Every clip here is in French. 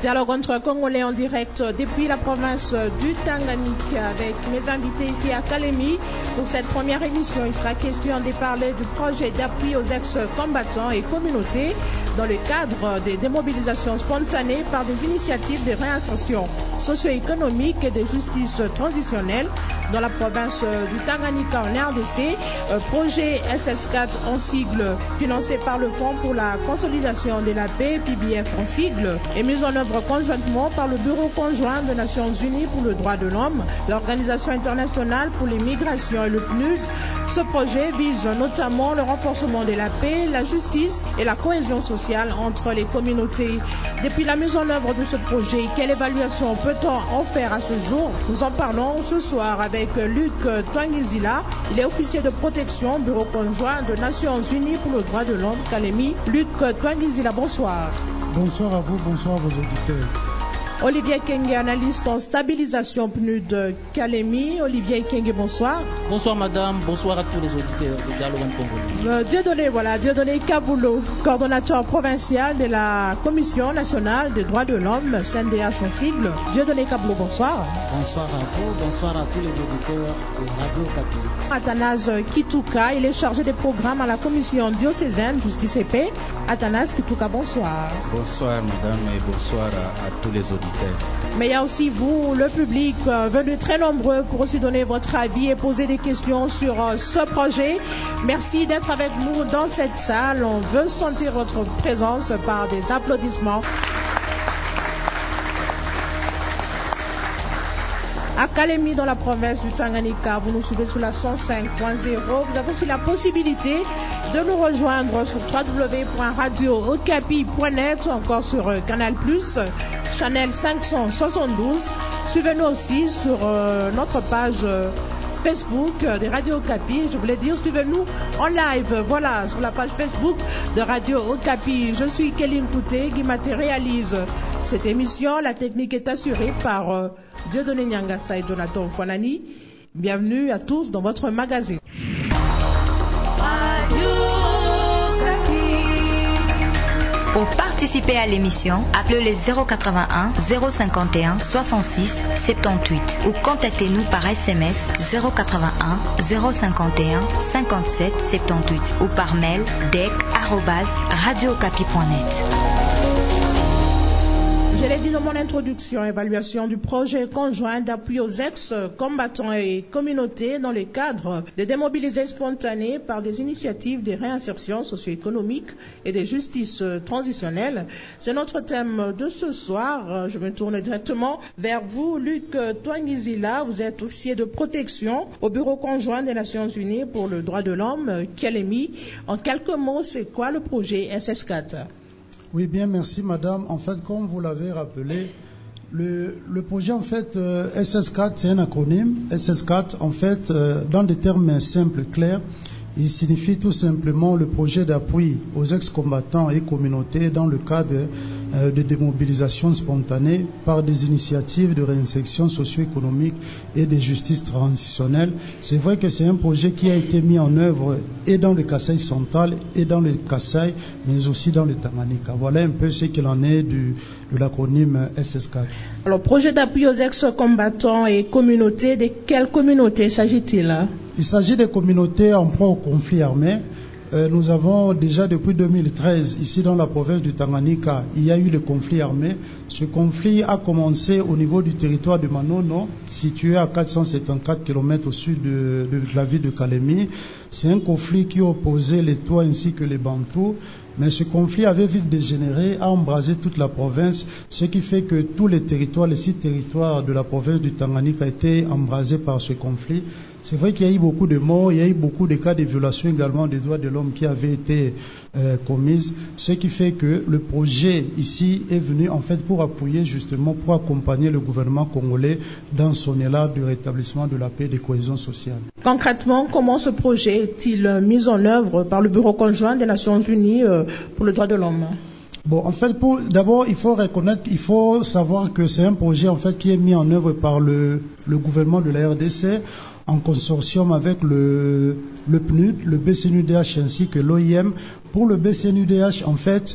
dialogue entre Congolais en direct depuis la province du Tanganyika avec mes invités ici à Kalemi. Pour cette première émission, il sera question de parler du projet d'appui aux ex-combattants et communautés dans le cadre des démobilisations spontanées par des initiatives de réinsertion socio-économique et de justice transitionnelle dans la province du Tanganyika en RDC. Projet SS4 en sigle financé par le Fonds pour la consolidation de la paix, PBF en sigle, et mis en œuvre conjointement par le Bureau conjoint des Nations Unies pour le droit de l'homme, l'Organisation internationale pour les migrations et le PNUD. Ce projet vise notamment le renforcement de la paix, la justice et la cohésion sociale entre les communautés. Depuis la mise en œuvre de ce projet, quelle évaluation peut-on en faire à ce jour? Nous en parlons ce soir avec Luc Twangizila. Il est officier de protection, Bureau conjoint des Nations Unies pour le droit de l'homme, Kalemi. Luc Twangizila, bonsoir. Bonsoir à vous, bonsoir à vos auditeurs. Olivier Kenge, analyste en stabilisation PNUD Kalemi. Olivier Kenge, bonsoir. Bonsoir madame, bonsoir à tous les auditeurs de Dialogue Congolais. Dieudonné Kaboulou, coordonnateur provincial de la Commission nationale des droits de l'homme, CNDH en sigle. Dieudonné Kaboulou, bonsoir. Bonsoir à vous, bonsoir à tous les auditeurs de Radio Kapi. Athanase Kitouka, il est chargé des programmes à la Commission diocésaine Justice et Paix. Athanase Kitouka, bonsoir. Bonsoir madame et bonsoir à tous les auditeurs. Mais il y a aussi vous, le public, venu très nombreux pour aussi donner votre avis et poser des questions sur ce projet. Merci d'être avec nous dans cette salle. On veut sentir votre présence par des applaudissements. À Kalemi, dans la province du Tanganyika, vous nous suivez sur la 105.0. Vous avez aussi la possibilité de nous rejoindre sur www.radiookapi.net ou encore sur Canal+, Channel 572. Suivez-nous aussi sur notre page Facebook de Radio Okapi. Je voulais dire, suivez-nous en live, voilà, sur la page Facebook de Radio Okapi. Je suis Kéline Kouté qui réalise cette émission. La technique est assurée par Dieudonné Nyangasa et Jonathan Kwanani. Bienvenue à tous dans votre magazine. Pour participer à l'émission, appelez les 081 051 66 78 ou contactez-nous par SMS 081 051 57 78 ou par mail dec@radiookapi.net. Je l'ai dit dans mon introduction, évaluation du projet conjoint d'appui aux ex-combattants et communautés dans le cadre des démobilisés spontanés par des initiatives de réinsertion socio-économique et de justice transitionnelle. C'est notre thème de ce soir. Je me tourne directement vers vous, Luc Twangizila. Vous êtes officier de protection au Bureau conjoint des Nations Unies pour le droit de l'homme, Kalemi. En quelques mots, c'est quoi le projet SS4? Oui, bien, merci madame. En fait, comme vous l'avez rappelé, le projet, en fait, SS4, c'est un acronyme. SS4, en fait, dans des termes simples, clairs, il signifie tout simplement le projet d'appui aux ex-combattants et communautés dans le cadre de démobilisation spontanée par des initiatives de réinsertion socio-économique et de justice transitionnelle. C'est vrai que c'est un projet qui a été mis en œuvre et dans le Kasaï central et dans le Kasaï, mais aussi dans le Tanganyika. Voilà un peu ce qu'il en est de l'acronyme SS4. Alors, projet d'appui aux ex-combattants et communautés, de quelles communautés s'agit-il? Il s'agit des communautés en proie au conflit armé. Nous avons déjà depuis 2013, ici dans la province du Tanganyika, il y a eu le conflit armé. Ce conflit a commencé au niveau du territoire de Manono, situé à 474 km au sud de la ville de Kalemi. C'est un conflit qui opposait les Tois ainsi que les Bantous. Mais ce conflit avait vite dégénéré, a embrasé toute la province, ce qui fait que tous les territoires, les 6 territoires de la province du Tanganyika étaient embrasés par ce conflit. C'est vrai qu'il y a eu beaucoup de morts, il y a eu beaucoup de cas de violation également des droits de l'homme qui avaient été commises, ce qui fait que le projet ici est venu en fait pour appuyer justement, pour accompagner le gouvernement congolais dans son élan du rétablissement de la paix et de cohésion sociale. Concrètement, comment ce projet est-il mis en œuvre par le Bureau conjoint des Nations Unies pour le droit de l'homme? Bon, en fait, d'abord, il faut savoir que c'est un projet en fait qui est mis en œuvre par le gouvernement de la RDC en consortium avec le PNUD, le BCNUDH ainsi que l'OIM. Pour le BCNUDH, en fait,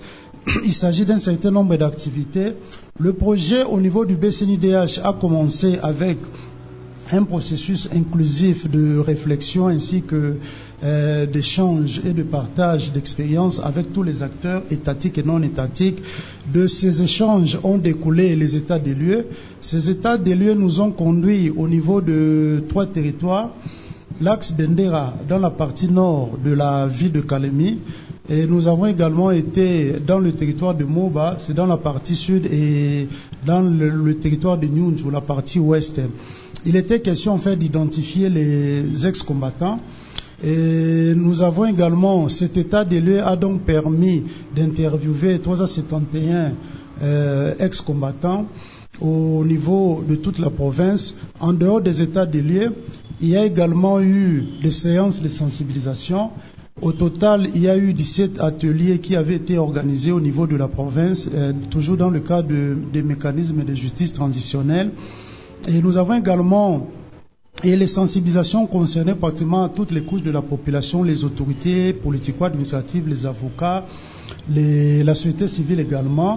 il s'agit d'un certain nombre d'activités. Le projet au niveau du BCNUDH a commencé avec un processus inclusif de réflexion ainsi que d'échange et de partage d'expériences avec tous les acteurs étatiques et non étatiques. De ces échanges ont découlé les états des lieux. Ces états des lieux nous ont conduits au niveau de 3 territoires. L'axe Bendera dans la partie nord de la ville de Kalemi, et nous avons également été dans le territoire de Moba, c'est dans la partie sud, et dans le territoire de Nyunzu, la partie ouest. Il était question en fait d'identifier les ex-combattants. Et nous avons également, cet état des lieux a donc permis d'interviewer 371 ex-combattants au niveau de toute la province. En dehors des états des lieux, il y a également eu des séances de sensibilisation. Au total, il y a eu 17 ateliers qui avaient été organisés au niveau de la province, toujours dans le cadre des mécanismes de justice transitionnelle. Et nous avons également, et les sensibilisations concernaient pratiquement toutes les couches de la population, les autorités politico-administratives, les avocats, la société civile également,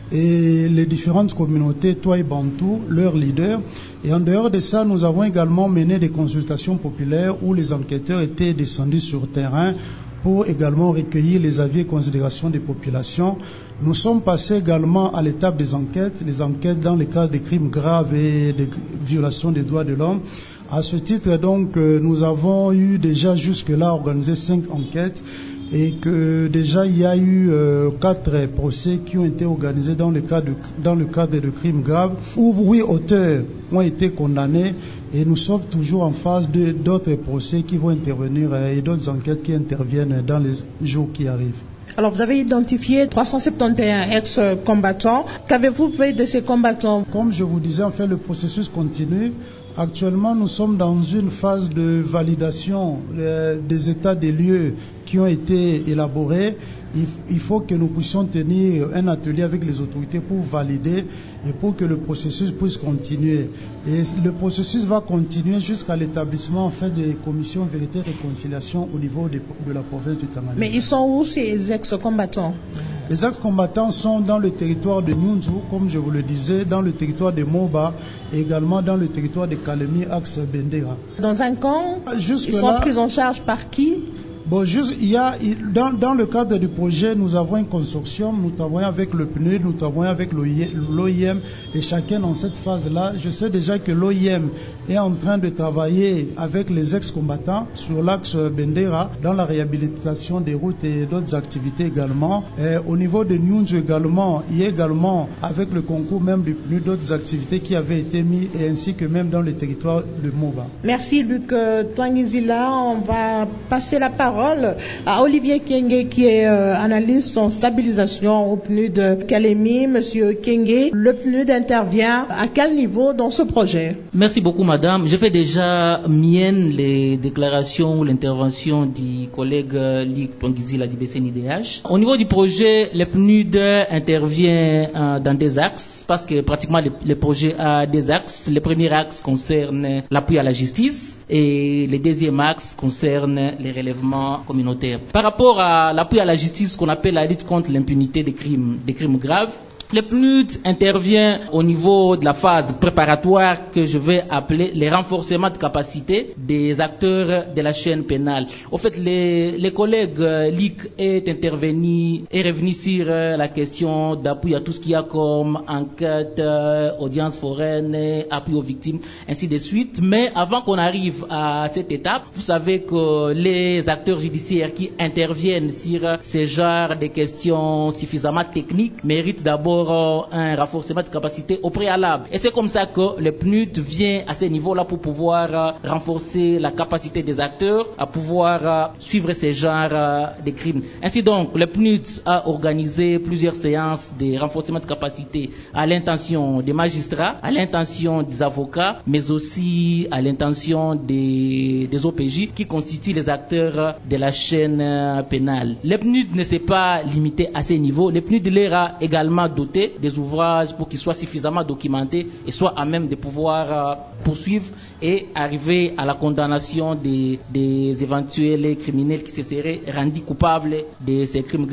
et les différentes communautés, Toi et Bantou, leurs leaders. Et en dehors de ça, nous avons également mené des consultations populaires où les enquêteurs étaient descendus sur terrain pour également recueillir les avis et considérations des populations. Nous sommes passés également à l'étape des enquêtes, les enquêtes dans les cas de crimes graves et de violations des droits de l'homme. À ce titre, donc, nous avons eu déjà jusque-là organisé 5 enquêtes et que déjà il y a eu 4 procès qui ont été organisés dans le cadre de crimes graves où 8 auteurs ont été condamnés. Et nous sommes toujours en phase d'autres procès qui vont intervenir et d'autres enquêtes qui interviennent dans les jours qui arrivent. Alors, vous avez identifié 371 ex-combattants. Qu'avez-vous fait de ces combattants? Comme je vous disais, en fait, le processus continue. Actuellement, nous sommes dans une phase de validation des états des lieux qui ont été élaborés. Il faut que nous puissions tenir un atelier avec les autorités pour valider et pour que le processus puisse continuer. Et le processus va continuer jusqu'à l'établissement en fait des commissions vérité et réconciliation au niveau de la province du Tanganyika. Mais ils sont où ces ex-combattants? Les ex-combattants sont dans le territoire de Nyunzu, comme je vous le disais, dans le territoire de Moba et également dans le territoire de Kalemi, axe Bendera. Dans un camp, ils sont pris en charge par qui? Bon, dans le cadre du projet, nous avons un consortium, nous travaillons avec le PNUD, nous travaillons avec l'OIM et chacun dans cette phase-là. Je sais déjà que l'OIM est en train de travailler avec les ex-combattants sur l'axe Bendera dans la réhabilitation des routes et d'autres activités également. Et au niveau de Nyunzu également, il y a également avec le concours même du PNUD d'autres activités qui avaient été mises et ainsi que même dans les territoires de Moba. Merci Luc Twangizila. On va passer la parole à Olivier Kenge qui est analyste en stabilisation au PNUD de Kalemi. Monsieur Kenge, le PNUD intervient à quel niveau dans ce projet? Merci beaucoup madame. Je fais déjà mienne les déclarations ou l'intervention du collègue Luc Twangizila du BCNUDH. Au niveau du projet, le PNUD intervient dans des axes parce que pratiquement le projet a des axes. Le premier axe concerne l'appui à la justice et le deuxième axe concerne les relèvements communautaires. Par rapport à l'appui à la justice qu'on appelle la lutte contre l'impunité des crimes graves, le PNUD intervient au niveau de la phase préparatoire que je vais appeler les renforcements de capacité des acteurs de la chaîne pénale. Au fait, les collègues LIC est revenu sur la question d'appui à tout ce qu'il y a comme enquête, audience foraine, appui aux victimes, ainsi de suite. Mais avant qu'on arrive à cette étape, vous savez que les acteurs judiciaires qui interviennent sur ce genre de questions suffisamment techniques méritent d'abord un renforcement de capacité au préalable. Et c'est comme ça que le PNUD vient à ce niveau-là pour pouvoir renforcer la capacité des acteurs à pouvoir suivre ces genres de crimes. Ainsi donc, le PNUD a organisé plusieurs séances de renforcement de capacité à l'intention des magistrats, à l'intention des avocats, mais aussi à l'intention des OPJ qui constituent les acteurs de la chaîne pénale. Le PNUD ne s'est pas limité à ces niveaux. Le PNUD leur a également doté des ouvrages pour qu'ils soient suffisamment documentés et soient à même de pouvoir poursuivre et arriver à la condamnation des éventuels criminels qui se seraient rendus coupables de ces crimes graves.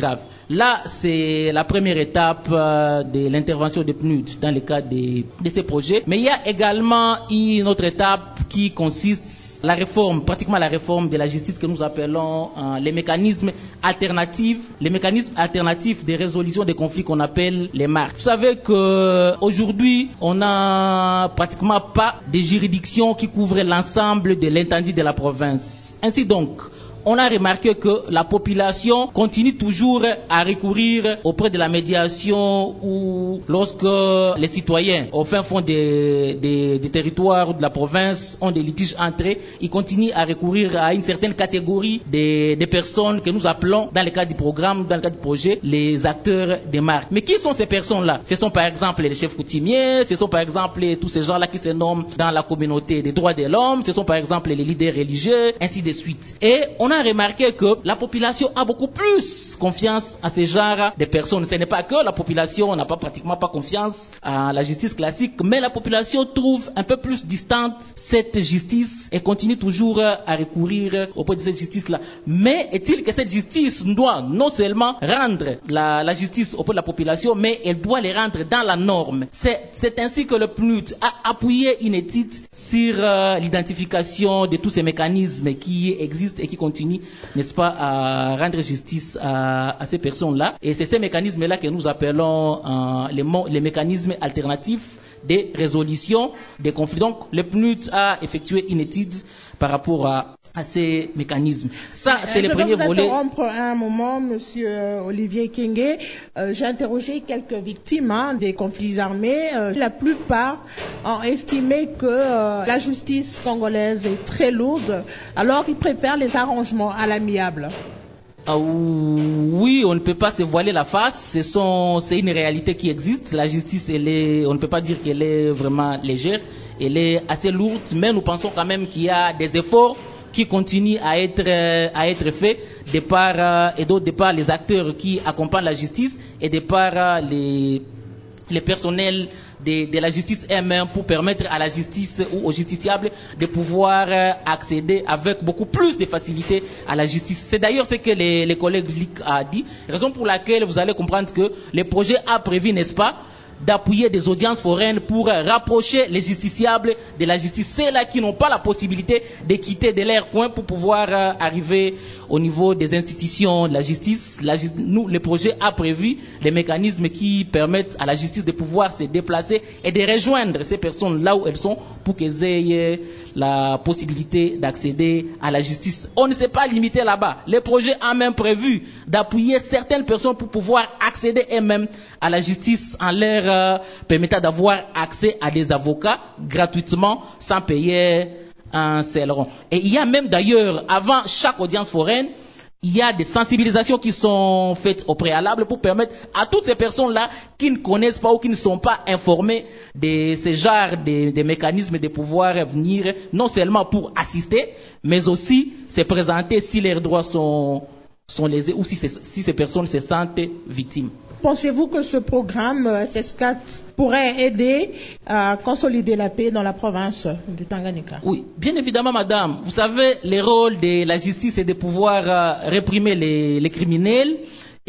Là, c'est la première étape de l'intervention de PNUD dans le cadre de ces projets. Mais il y a également une autre étape qui consiste la réforme, pratiquement la réforme de la justice que nous appelons les mécanismes alternatifs de résolution des conflits qu'on appelle les MARC. Vous savez que aujourd'hui, on n'a pratiquement pas de juridiction qui couvre l'ensemble de l'étendue de la province. Ainsi donc, on a remarqué que la population continue toujours à recourir auprès de la médiation ou lorsque les citoyens au fin fond des territoires de la province ont des litiges entre eux, ils continuent à recourir à une certaine catégorie des personnes que nous appelons dans le cadre du programme, dans le cadre du projet, les acteurs des marques. Mais qui sont ces personnes-là? Ce sont par exemple les chefs coutumiers, ce sont par exemple tous ces gens-là qui se nomment dans la communauté des droits de l'homme, ce sont par exemple les leaders religieux, ainsi de suite. Et on a remarqué que la population a beaucoup plus confiance à ce genre de personnes. Ce n'est pas que la population n'a pas pratiquement pas confiance à la justice classique, mais la population trouve un peu plus distante cette justice et continue toujours à recourir auprès de cette justice-là. Mais est-il que cette justice doit non seulement rendre la justice auprès de la population, mais elle doit les rendre dans la norme. C'est ainsi que le PNUD a appuyé une étude sur l'identification de tous ces mécanismes qui existent et qui continuent, n'est-ce pas, à rendre justice à ces personnes-là. Et c'est ces mécanismes-là que nous appelons les mécanismes alternatifs de résolution des conflits. Donc, le PNUD a effectué une étude par rapport à ces mécanismes. Ça, c'est le premier volet. Je vais vous interrompre un moment, monsieur Olivier Kenge. J'ai interrogé quelques victimes des conflits armés. La plupart ont estimé que la justice congolaise est très lourde, alors ils préfèrent les arrangements à l'amiable. Oui, on ne peut pas se voiler la face. C'est une réalité qui existe. La justice, on ne peut pas dire qu'elle est vraiment légère. Elle est assez lourde, mais nous pensons quand même qu'il y a des efforts qui continuent à être faits de part et d'autre part les acteurs qui accompagnent la justice et de part les personnels de la justice eux-mêmes pour permettre à la justice ou aux justiciables de pouvoir accéder avec beaucoup plus de facilité à la justice. C'est d'ailleurs ce que les collègues Lick a dit, raison pour laquelle vous allez comprendre que le projet a prévu, n'est-ce pas, d'appuyer des audiences foraines pour rapprocher les justiciables de la justice. Ceux-là qui n'ont pas la possibilité de quitter de leur coin pour pouvoir arriver au niveau des institutions de la justice. Nous, le projet a prévu les mécanismes qui permettent à la justice de pouvoir se déplacer et de rejoindre ces personnes là où elles sont pour qu'elles aient la possibilité d'accéder à la justice. On ne s'est pas limité là-bas. Le projet a même prévu d'appuyer certaines personnes pour pouvoir accéder elles-mêmes à la justice en leur permettant d'avoir accès à des avocats gratuitement sans payer un seul rond. Et il y a même d'ailleurs, avant chaque audience foraine, il y a des sensibilisations qui sont faites au préalable pour permettre à toutes ces personnes-là qui ne connaissent pas ou qui ne sont pas informées de ce genre de mécanismes de pouvoir venir non seulement pour assister, mais aussi se présenter si leurs droits sont lésés ou si ces personnes se sentent victimes. Pensez-vous que ce programme SS4 pourrait aider à consolider la paix dans la province du Tanganyika? Oui, bien évidemment, madame. Vous savez, le rôle de la justice est de pouvoir réprimer les criminels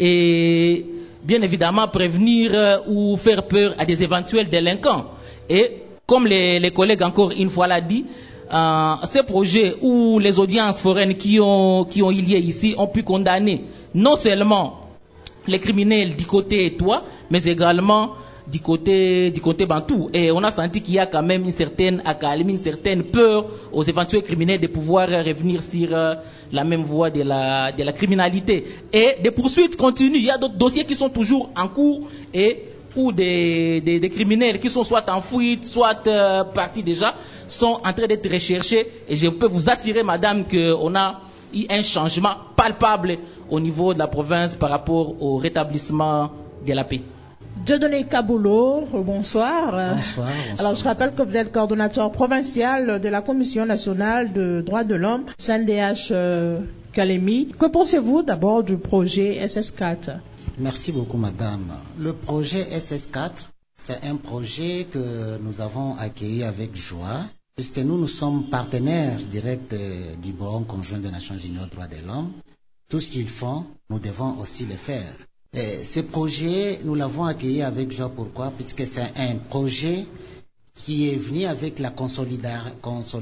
et bien évidemment prévenir ou faire peur à des éventuels délinquants. Et comme les collègues encore une fois l'a dit, ces projets où les audiences foraines qui ont eu lieu ici ont pu condamner non seulement les criminels du côté toi, mais également du côté Bantou. Et on a senti qu'il y a quand même une certaine accalmie, une certaine peur aux éventuels criminels de pouvoir revenir sur la même voie de la criminalité. Et des poursuites continuent. Il y a d'autres dossiers qui sont toujours en cours et où des criminels qui sont soit en fuite, soit partis déjà, sont en train d'être recherchés. Et je peux vous assurer, madame, qu'on a eu un changement palpable au niveau de la province par rapport au rétablissement de la paix. Dieudonné Kaboulou, bonsoir. Bonsoir. Alors, je rappelle que vous êtes coordonnateur provincial de la Commission nationale de droits de l'homme, CNDH Kalemi. Que pensez-vous d'abord du projet SS4? Merci beaucoup, madame. Le projet SS4, c'est un projet que nous avons accueilli avec joie, puisque nous sommes partenaires directs du Bureau conjoint des Nations Unies aux droits de l'homme. Tout ce qu'ils font, nous devons aussi le faire. Ce projet, nous l'avons accueilli avec joie. Pourquoi? Puisque c'est un projet qui est venu avec la consolidation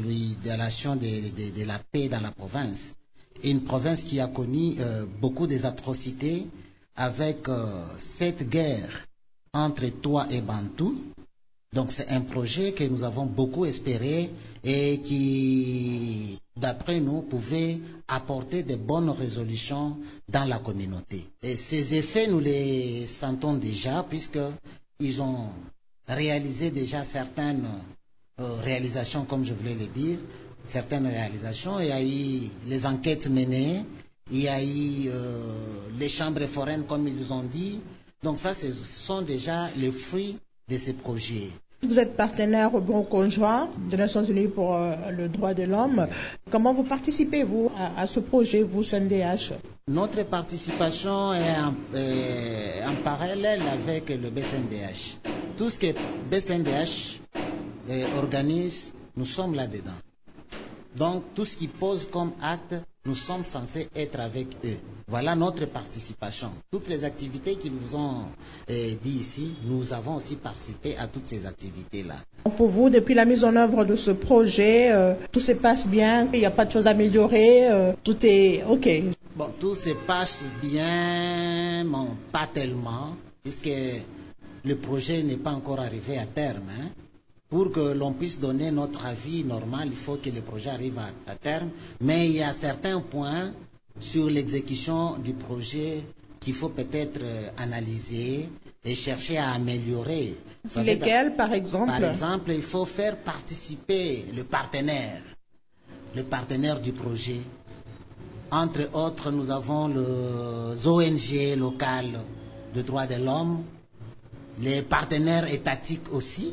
de la paix dans la province. Une province qui a connu beaucoup des atrocités avec cette guerre entre Toa et Bantou. Donc c'est un projet que nous avons beaucoup espéré et qui, d'après nous, pouvait apporter de bonnes résolutions dans la communauté. Et ces effets, nous les sentons déjà puisqu'ils ont réalisé déjà certaines réalisations, comme je voulais le dire, certaines réalisations. Il y a eu les enquêtes menées, il y a eu les chambres foraines, comme ils nous ont dit. Donc ça, ce sont déjà les fruits de ces projets. Vous êtes partenaire au bureau conjoint des Nations Unies pour le droit de l'homme. Comment vous participez, vous, à ce projet, vous, CNDH? Notre participation est en parallèle avec le BCNDH. Tout ce que BCNDH organise, nous sommes là-dedans. Donc, tout ce qui pose comme acte, nous sommes censés être avec eux. Voilà notre participation. Toutes les activités qu'ils vous ont dit ici, nous avons aussi participé à toutes ces activités-là. Pour vous, depuis la mise en œuvre de ce projet, tout se passe bien, il n'y a pas de choses à améliorer, tout est OK. Bon, tout se passe bien, mais pas tellement, puisque le projet n'est pas encore arrivé à terme. Pour que l'on puisse donner notre avis normal, il faut que le projet arrive à terme. Mais il y a certains points sur l'exécution du projet qu'il faut peut-être analyser et chercher à améliorer. Lesquels, par exemple? Par exemple, il faut faire participer le partenaire du projet. Entre autres, nous avons les ONG locales de droits de l'homme, les partenaires étatiques aussi.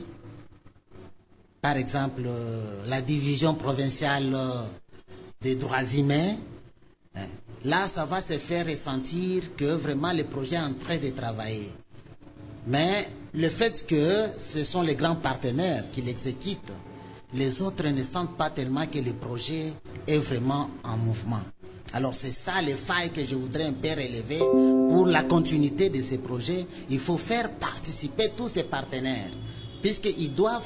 Par exemple, la division provinciale des droits humains. Là, ça va se faire ressentir que vraiment le projet est en train de travailler. Mais le fait que ce sont les grands partenaires qui l'exécutent, les autres ne sentent pas tellement que le projet est vraiment en mouvement. Alors c'est ça les failles que je voudrais un peu relever pour la continuité de ces projets. Il faut faire participer tous ces partenaires, puisqu'ils doivent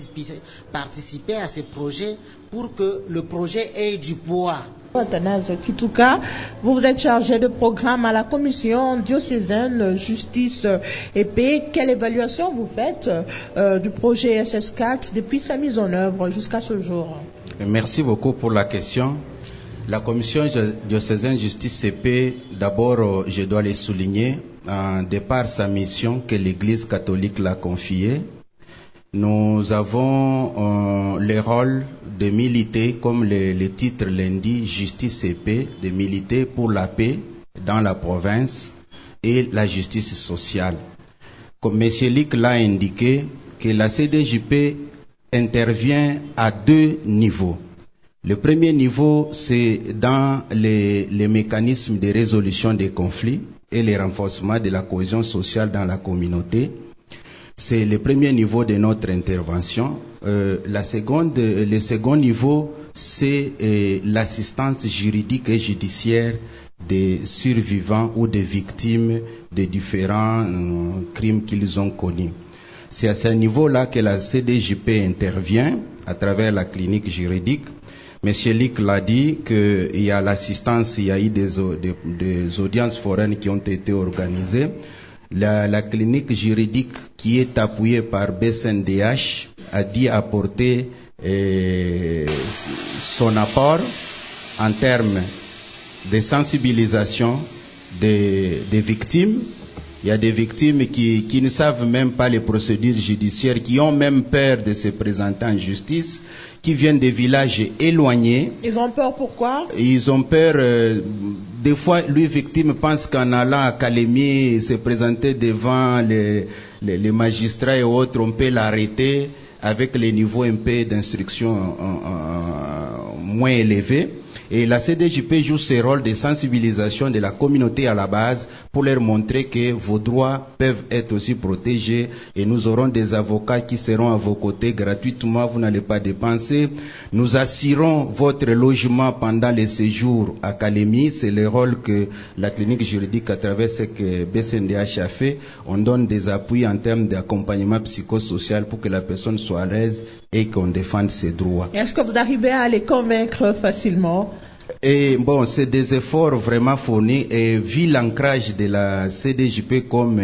participer à ces projets pour que le projet ait du poids. Athanase Kitouka, vous êtes chargé de programme à la commission diocésaine justice et paix. Quelle évaluation vous faites du projet SS4 depuis sa mise en œuvre jusqu'à ce jour? Merci beaucoup pour la question. La commission diocésaine justice et paix, d'abord, je dois le souligner, de par sa mission que l'Église catholique l'a confiée. Nous avons le rôle de militer, comme le titre l'indique, justice et paix, de militer pour la paix dans la province et la justice sociale. Comme M. Lick l'a indiqué, que la CDJP intervient à deux niveaux. Le premier niveau, c'est dans les mécanismes de résolution des conflits et le renforcement de la cohésion sociale dans la communauté. C'est le premier niveau de notre intervention. Le second niveau, c'est l'assistance juridique et judiciaire des survivants ou des victimes de différents crimes qu'ils ont connus. C'est à ce niveau-là que la CDJP intervient à travers la clinique juridique. Monsieur Lick l'a dit qu'il y a l'assistance, il y a eu des audiences foraines qui ont été organisées. La clinique juridique qui est appuyée par BCNDH a dit apporter son apport en termes de sensibilisation des victimes. Il y a des victimes qui ne savent même pas les procédures judiciaires, qui ont même peur de se présenter en justice, qui viennent des villages éloignés. Ils ont peur pourquoi? Ils ont peur, des fois, lui, victime, pense qu'en allant à Calémie, se présenter devant les magistrats et autres, on peut l'arrêter avec les niveaux un peu d'instruction moins élevés. Et la CDJP joue ce rôle de sensibilisation de la communauté à la base pour leur montrer que vos droits peuvent être aussi protégés, et nous aurons des avocats qui seront à vos côtés gratuitement, vous n'allez pas dépenser. Nous assurons votre logement pendant les séjours à Kalemi, c'est le rôle que la clinique juridique à travers ce que BCNDH a fait. On donne des appuis en termes d'accompagnement psychosocial pour que la personne soit à l'aise et qu'on défende ses droits. Est-ce que vous arrivez à les convaincre facilement? Et bon, c'est des efforts vraiment fournis, et vu l'ancrage de la CDJP comme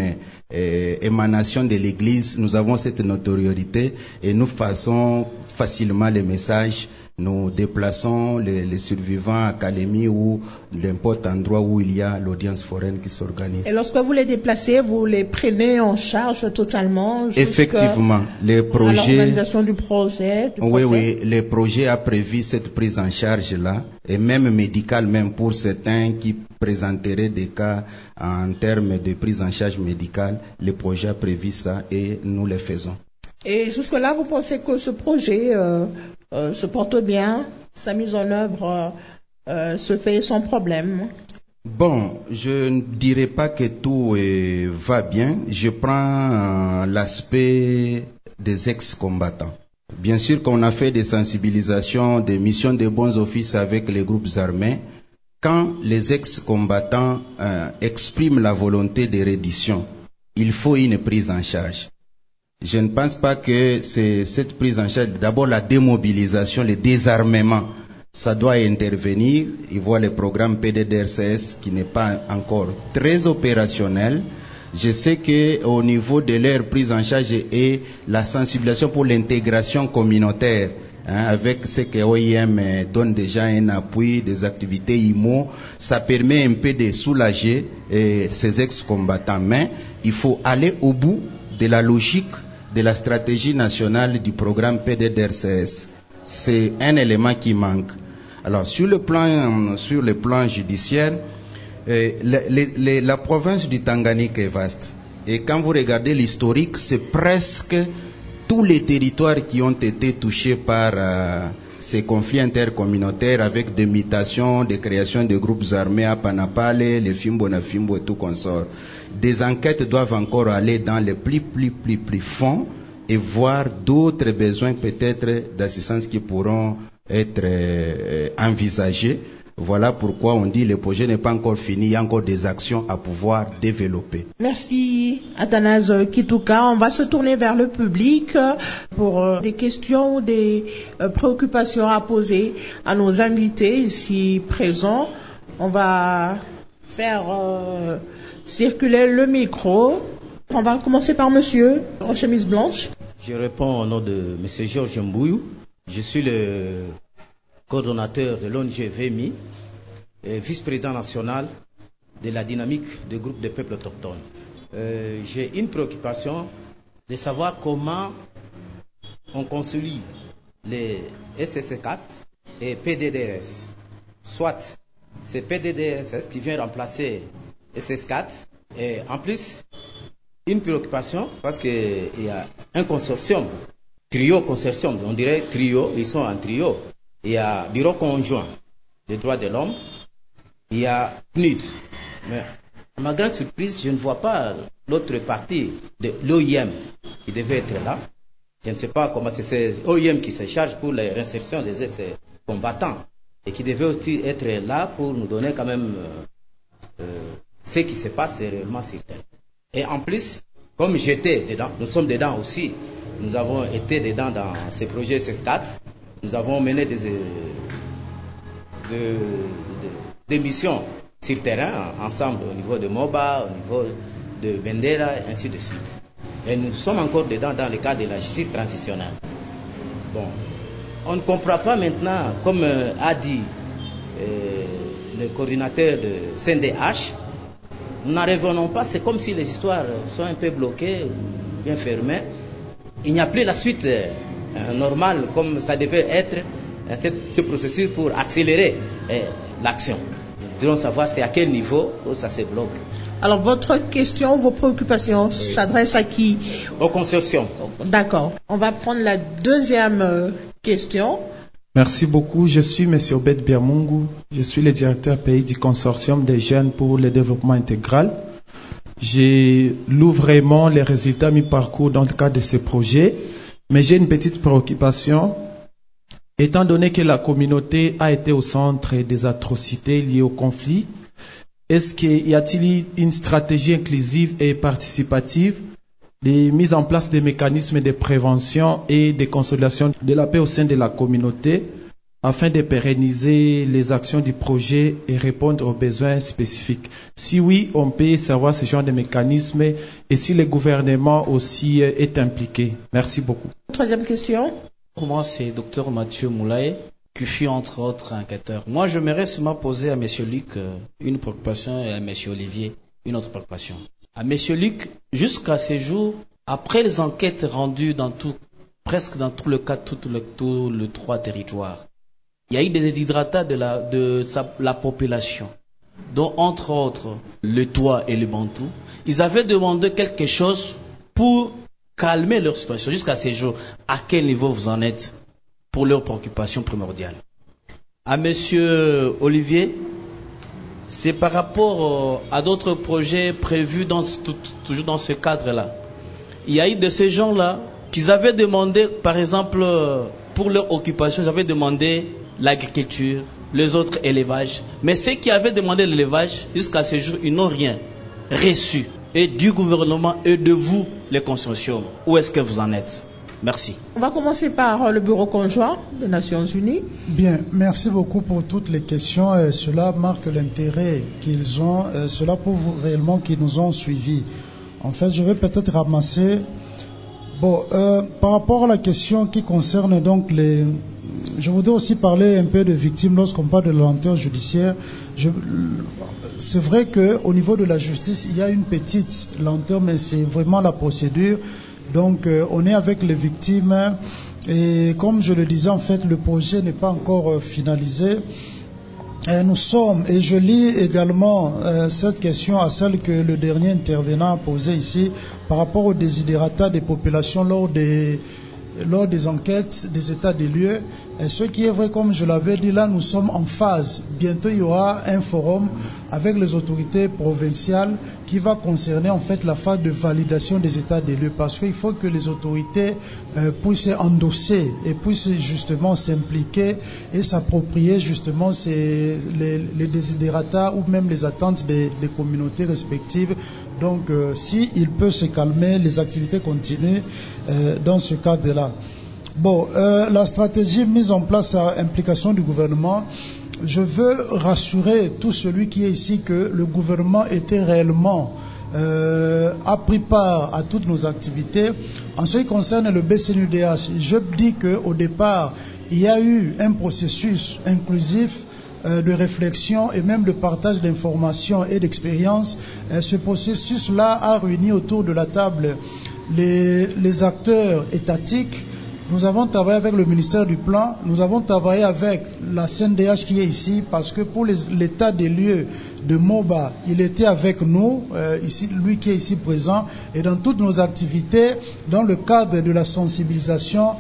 émanation de l'Église, nous avons cette notoriété et nous passons facilement les messages. Nous déplaçons les survivants à Kalemi ou n'importe endroit où il y a l'audience foraine qui s'organise. Et lorsque vous les déplacez, vous les prenez en charge totalement? Effectivement, les projets. À l'organisation du projet. Oui, les projets a prévu cette prise en charge là, et même médicale, même pour certains qui présenteraient des cas en termes de prise en charge médicale, le projet a prévu ça et nous le faisons. Et jusque-là, vous pensez que ce projet se porte bien, sa mise en œuvre se fait sans problème? Bon, je ne dirais pas que tout va bien. Je prends l'aspect des ex-combattants. Bien sûr qu'on a fait des sensibilisations, des missions de bons offices avec les groupes armés. Quand les ex-combattants expriment la volonté de reddition, il faut une prise en charge. Je ne pense pas que c'est cette prise en charge, d'abord la démobilisation, le désarmement, ça doit intervenir. Ils voient le programme PDDRCS qui n'est pas encore très opérationnel. Je sais que au niveau de leur prise en charge et la sensibilisation pour l'intégration communautaire, avec ce que OIM donne déjà un appui, des activités IMO, ça permet un peu de soulager ces ex-combattants. Mais il faut aller au bout de la logique de la stratégie nationale du programme PDDRCS. C'est un élément qui manque. Alors, sur le plan judiciaire, la province du Tanganyika est vaste. Et quand vous regardez l'historique, c'est presque tous les territoires qui ont été touchés par ces conflits intercommunautaires, avec des mutations, des créations de groupes armés à Panapale, les Fimbo, Nafimbo et tout consort. Des enquêtes doivent encore aller dans les plus fonds et voir d'autres besoins peut-être d'assistance qui pourront être envisagés. Voilà pourquoi on dit que le projet n'est pas encore fini, il y a encore des actions à pouvoir développer. Merci Athanase Kitouka. On va se tourner vers le public pour des questions ou des préoccupations à poser à nos invités ici présents. On va faire circuler le micro. On va commencer par monsieur en chemise blanche. Je réponds au nom de monsieur Georges Mbouyou. Je suis le coordonnateur de l'ONG VMI, vice-président national de la dynamique du groupe de peuples autochtones. J'ai une préoccupation de savoir comment on consolide les SSC4 et PDDRS. Soit c'est PDDRS qui vient remplacer SS4, et en plus, une préoccupation parce qu'il y a un consortium, consortium, on dirait trio, ils sont en trio. Il y a Bureau conjoint des droits de l'homme, il y a PNUD. Mais à ma grande surprise, je ne vois pas l'autre partie de l'OIM qui devait être là. Je ne sais pas comment c'est l'OIM qui se charge pour la réinsertion des ex-combattants et qui devait aussi être là pour nous donner quand même ce qui se passe réellement sur terre. Et en plus, comme j'étais dedans, nous sommes dedans aussi, nous avons été dedans dans ces projets CS4, nous avons mené des missions sur terrain ensemble au niveau de MOBA, au niveau de Bendera et ainsi de suite. Et nous sommes encore dedans dans le cadre de la justice transitionnelle. Bon, on ne comprend pas maintenant, comme a dit le coordinateur de CNDH, nous n'en revenons pas, c'est comme si les histoires sont un peu bloquées, bien fermées. Il n'y a plus la suite normale comme ça devait être, ce processus pour accélérer l'action. Nous devons savoir c'est à quel niveau ça se bloque. Alors votre question, vos préoccupations s'adressent à qui? Au consortium. D'accord. On va prendre la deuxième question. Merci beaucoup. Je suis M. Obed Biamungu. Je suis le directeur pays du consortium des jeunes pour le développement intégral. Je loue vraiment les résultats mi-parcours dans le cadre de ce projet, mais j'ai une petite préoccupation. Étant donné que la communauté a été au centre des atrocités liées au conflit, y a-t-il une stratégie inclusive et participative de mise en place des mécanismes de prévention et de consolidation de la paix au sein de la communauté afin de pérenniser les actions du projet et répondre aux besoins spécifiques? Si oui, on peut savoir ce genre de mécanisme et si le gouvernement aussi est impliqué. Merci beaucoup. Troisième question. Pour moi, c'est Dr Mathieu Moulaye, qui fut entre autres enquêteur. Moi, j'aimerais seulement poser à M. Luc une préoccupation et à M. Olivier une autre préoccupation. À M. Luc, jusqu'à ce jour, après les enquêtes rendues presque dans tout le cas, tout le 3 territoires, il y a eu des déshydratats de la population, dont entre autres le Toit et le Bantou. Ils avaient demandé quelque chose pour calmer leur situation. Jusqu'à ce jour, à quel niveau vous en êtes pour leurs préoccupations primordiales? À M. Olivier, c'est par rapport à d'autres projets prévus toujours dans ce cadre-là. Il y a eu de ces gens-là qui avaient demandé, par exemple, pour leur occupation, ils avaient demandé l'agriculture, les autres élevages. Mais ceux qui avaient demandé l'élevage, jusqu'à ce jour, ils n'ont rien reçu. Et du gouvernement et de vous, les consortiums, où est-ce que vous en êtes? Merci. On va commencer par le Bureau conjoint des Nations Unies. Bien, merci beaucoup pour toutes les questions. Cela marque l'intérêt qu'ils ont. Cela prouve réellement qu'ils nous ont suivis. En fait, je vais peut-être ramasser. Bon, par rapport à la question qui concerne donc les... Je voudrais aussi parler un peu de victimes lorsqu'on parle de la lenteur judiciaire. C'est vrai qu'au niveau de la justice, il y a une petite lenteur, mais c'est vraiment la procédure. Donc, on est avec les victimes et comme je le disais, en fait, le projet n'est pas encore finalisé. Nous sommes, et je lis également cette question à celle que le dernier intervenant a posée ici par rapport au déshydratat des populations lors des enquêtes des états des lieux. Et ce qui est vrai, comme je l'avais dit, là nous sommes en phase. Bientôt il y aura un forum avec les autorités provinciales qui va concerner en fait la phase de validation des états des lieux, parce qu'il faut que les autorités puissent endosser et puissent justement s'impliquer et s'approprier justement les desiderata ou même les attentes des communautés respectives. Donc si il peut se calmer, les activités continuent dans ce cadre-là. Bon, la stratégie mise en place à implication du gouvernement, je veux rassurer tout celui qui est ici que le gouvernement était réellement a pris part à toutes nos activités. En ce qui concerne le BCNUDH, je dis qu'au départ, il y a eu un processus inclusif de réflexion et même de partage d'informations et d'expériences. Ce processus-là a réuni autour de la table les acteurs étatiques. Nous avons travaillé avec le ministère du Plan, nous avons travaillé avec la CNDH qui est ici, parce que pour l'état des lieux de Moba, il était avec nous, ici, lui qui est ici présent, et dans toutes nos activités, dans le cadre de la sensibilisation,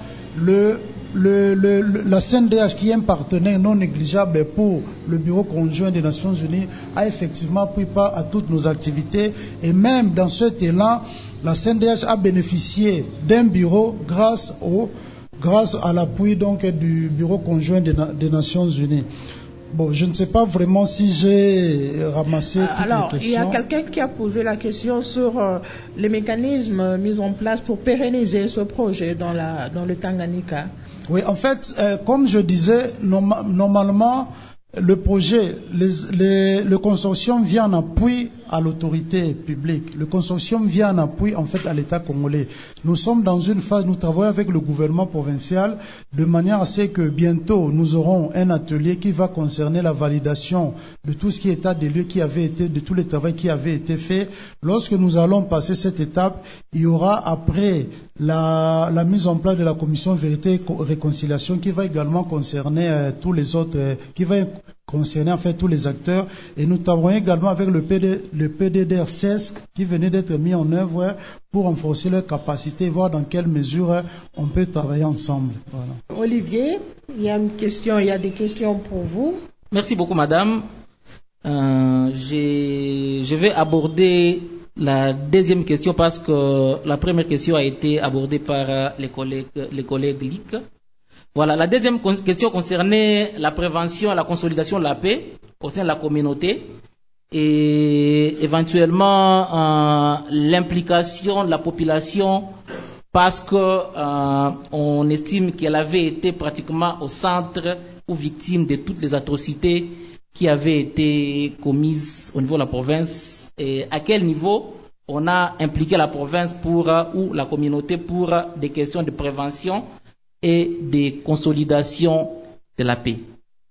la CNDH, qui est un partenaire non négligeable pour le Bureau conjoint des Nations Unies, a effectivement pris part à toutes nos activités, et même dans cet élan, la CNDH a bénéficié d'un bureau grâce à l'appui donc du Bureau conjoint des Nations Unies. Bon, je ne sais pas vraiment si j'ai ramassé toutes les questions. Il y a quelqu'un qui a posé la question sur les mécanismes mis en place pour pérenniser ce projet dans le Tanganyika. Oui, en fait, comme je disais, normalement, le projet, le consortium vient en appui à l'autorité publique. Le consortium vient en appui en fait à l'État congolais. Nous sommes dans une phase, nous travaillons avec le gouvernement provincial de manière à ce que bientôt nous aurons un atelier qui va concerner la validation de tout ce qui est état des lieux de tout le travail qui avait été fait. Lorsque nous allons passer cette étape, il y aura après la mise en place de la commission vérité et réconciliation qui va également concerner tous les autres, qui va concerner en fait tous les acteurs, et nous travaillons également avec le PDDR16 qui venait d'être mis en œuvre pour renforcer leurs capacités et voir dans quelle mesure on peut travailler ensemble. Voilà. Olivier, Il y a des questions pour vous. Merci beaucoup, madame. Je vais aborder la deuxième question parce que la première question a été abordée par les collègues LIC. Voilà, la deuxième question concernait la prévention et la consolidation de la paix au sein de la communauté et éventuellement l'implication de la population parce que on estime qu'elle avait été pratiquement au centre ou victime de toutes les atrocités qui avaient été commises au niveau de la province et à quel niveau on a impliqué la province ou la communauté pour des questions de prévention et de consolidation de la paix.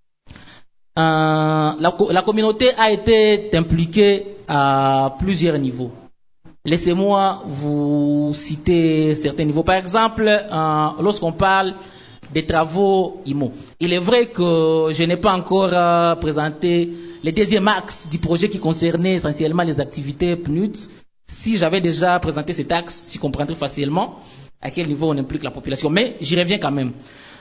La communauté a été impliquée à plusieurs niveaux. Laissez-moi vous citer certains niveaux. Par exemple, lorsqu'on parle des travaux IMO, il est vrai que je n'ai pas encore présenté le deuxième axe du projet qui concernait essentiellement les activités PNUD. Si j'avais déjà présenté cet axe, tu comprendrais facilement à quel niveau on implique la population. Mais j'y reviens quand même.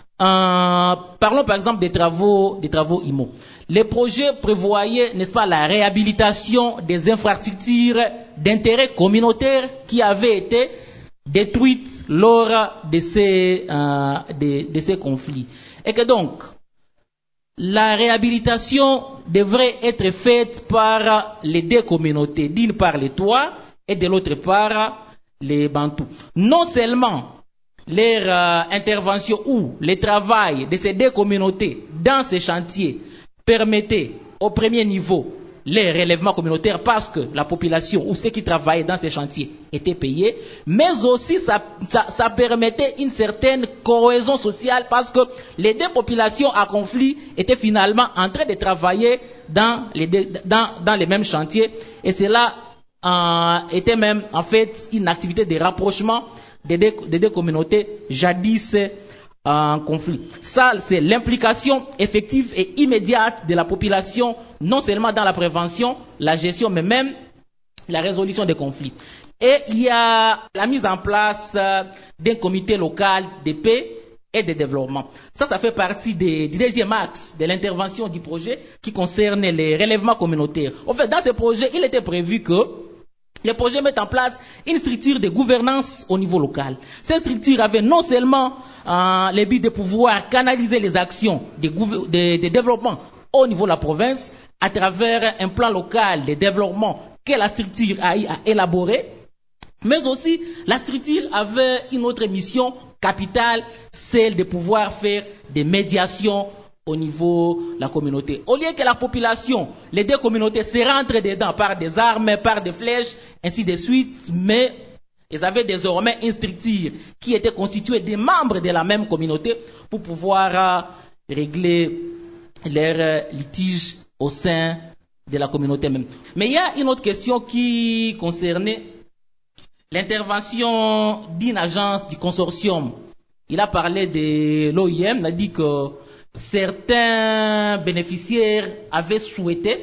Parlons par exemple des travaux IMO. Les projets prévoyaient, n'est-ce pas, la réhabilitation des infrastructures d'intérêt communautaire qui avaient été détruites lors de ces conflits. Et que donc, la réhabilitation devrait être faite par les deux communautés, d'une part les Touaregs et de l'autre part les Bantous. Non seulement leur intervention ou le travail de ces deux communautés dans ces chantiers permettait au premier niveau les relèvements communautaires parce que la population ou ceux qui travaillaient dans ces chantiers étaient payés, mais aussi ça permettait une certaine cohésion sociale parce que les deux populations à conflit étaient finalement en train de travailler dans les mêmes chantiers et cela était même en fait une activité de rapprochement des deux communautés jadis en conflit. Ça, c'est l'implication effective et immédiate de la population, non seulement dans la prévention, la gestion, mais même la résolution des conflits. Et il y a la mise en place d'un comité local de paix et de développement. Ça fait partie du deuxième axe de l'intervention du projet qui concerne les relèvements communautaires. En fait, dans ce projet, il était prévu que les projets mettent en place une structure de gouvernance au niveau local. Cette structure avait non seulement le but de pouvoir canaliser les actions de développement au niveau de la province à travers un plan local de développement que la structure a élaboré, mais aussi la structure avait une autre mission capitale, celle de pouvoir faire des médiations au niveau de la communauté. Au lieu que la population, les deux communautés se rentrent dedans par des armes, par des flèches, ainsi de suite, mais ils avaient désormais une structure qui était constituée des membres de la même communauté pour pouvoir régler leurs litiges au sein de la communauté même. Mais il y a une autre question qui concernait l'intervention d'une agence du consortium. Il a parlé de l'OIM, il a dit que certains bénéficiaires avaient souhaité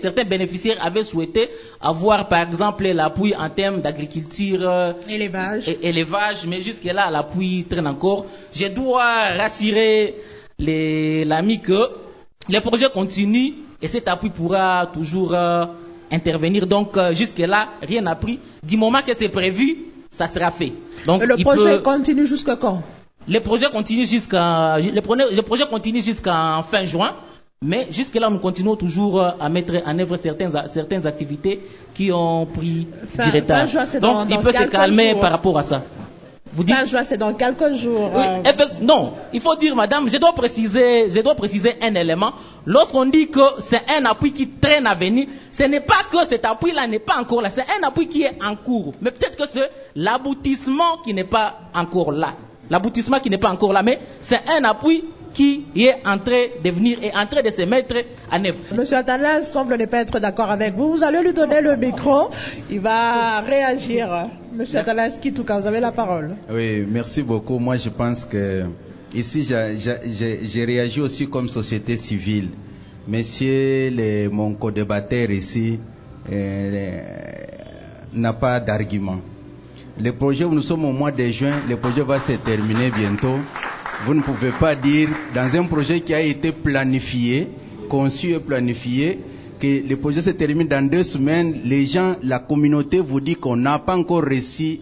avoir par exemple l'appui en termes d'agriculture, élevage, mais jusque-là l'appui traîne encore. Je dois rassurer l'ami que les projets continuent et cet appui pourra toujours intervenir. Donc jusque-là, rien n'a pris. Du moment que c'est prévu, ça sera fait. Donc, le projet continue jusqu'à quand? Le projet continue jusqu'en fin juin, mais jusque-là, nous continuons toujours à mettre en œuvre certaines activités qui ont pris du retard. Donc, il peut se calmer par rapport à ça. Vous dites? Fin juin, c'est dans quelques jours. Oui, non, il faut dire, madame, je dois préciser un élément. Lorsqu'on dit que c'est un appui qui traîne à venir, ce n'est pas que cet appui-là n'est pas encore là, c'est un appui qui est en cours. Mais peut-être que c'est l'aboutissement qui n'est pas encore là. Mais c'est un appui qui est en train de venir et en train de se mettre en œuvre. Monsieur Atala semble ne pas être d'accord avec vous. Vous allez lui donner le micro. Il va réagir. Monsieur Atala Skitouka, vous avez la parole. Oui, merci beaucoup. Moi, je pense que ici, j'ai réagi aussi comme société civile. Monsieur mon co-débatteur ici n'a pas d'argument. Le projet, nous sommes au mois de juin, le projet va se terminer bientôt. Vous ne pouvez pas dire, dans un projet qui a été planifié, conçu et planifié, que le projet se termine dans 2 semaines, les gens, la communauté vous dit qu'on n'a pas encore reçu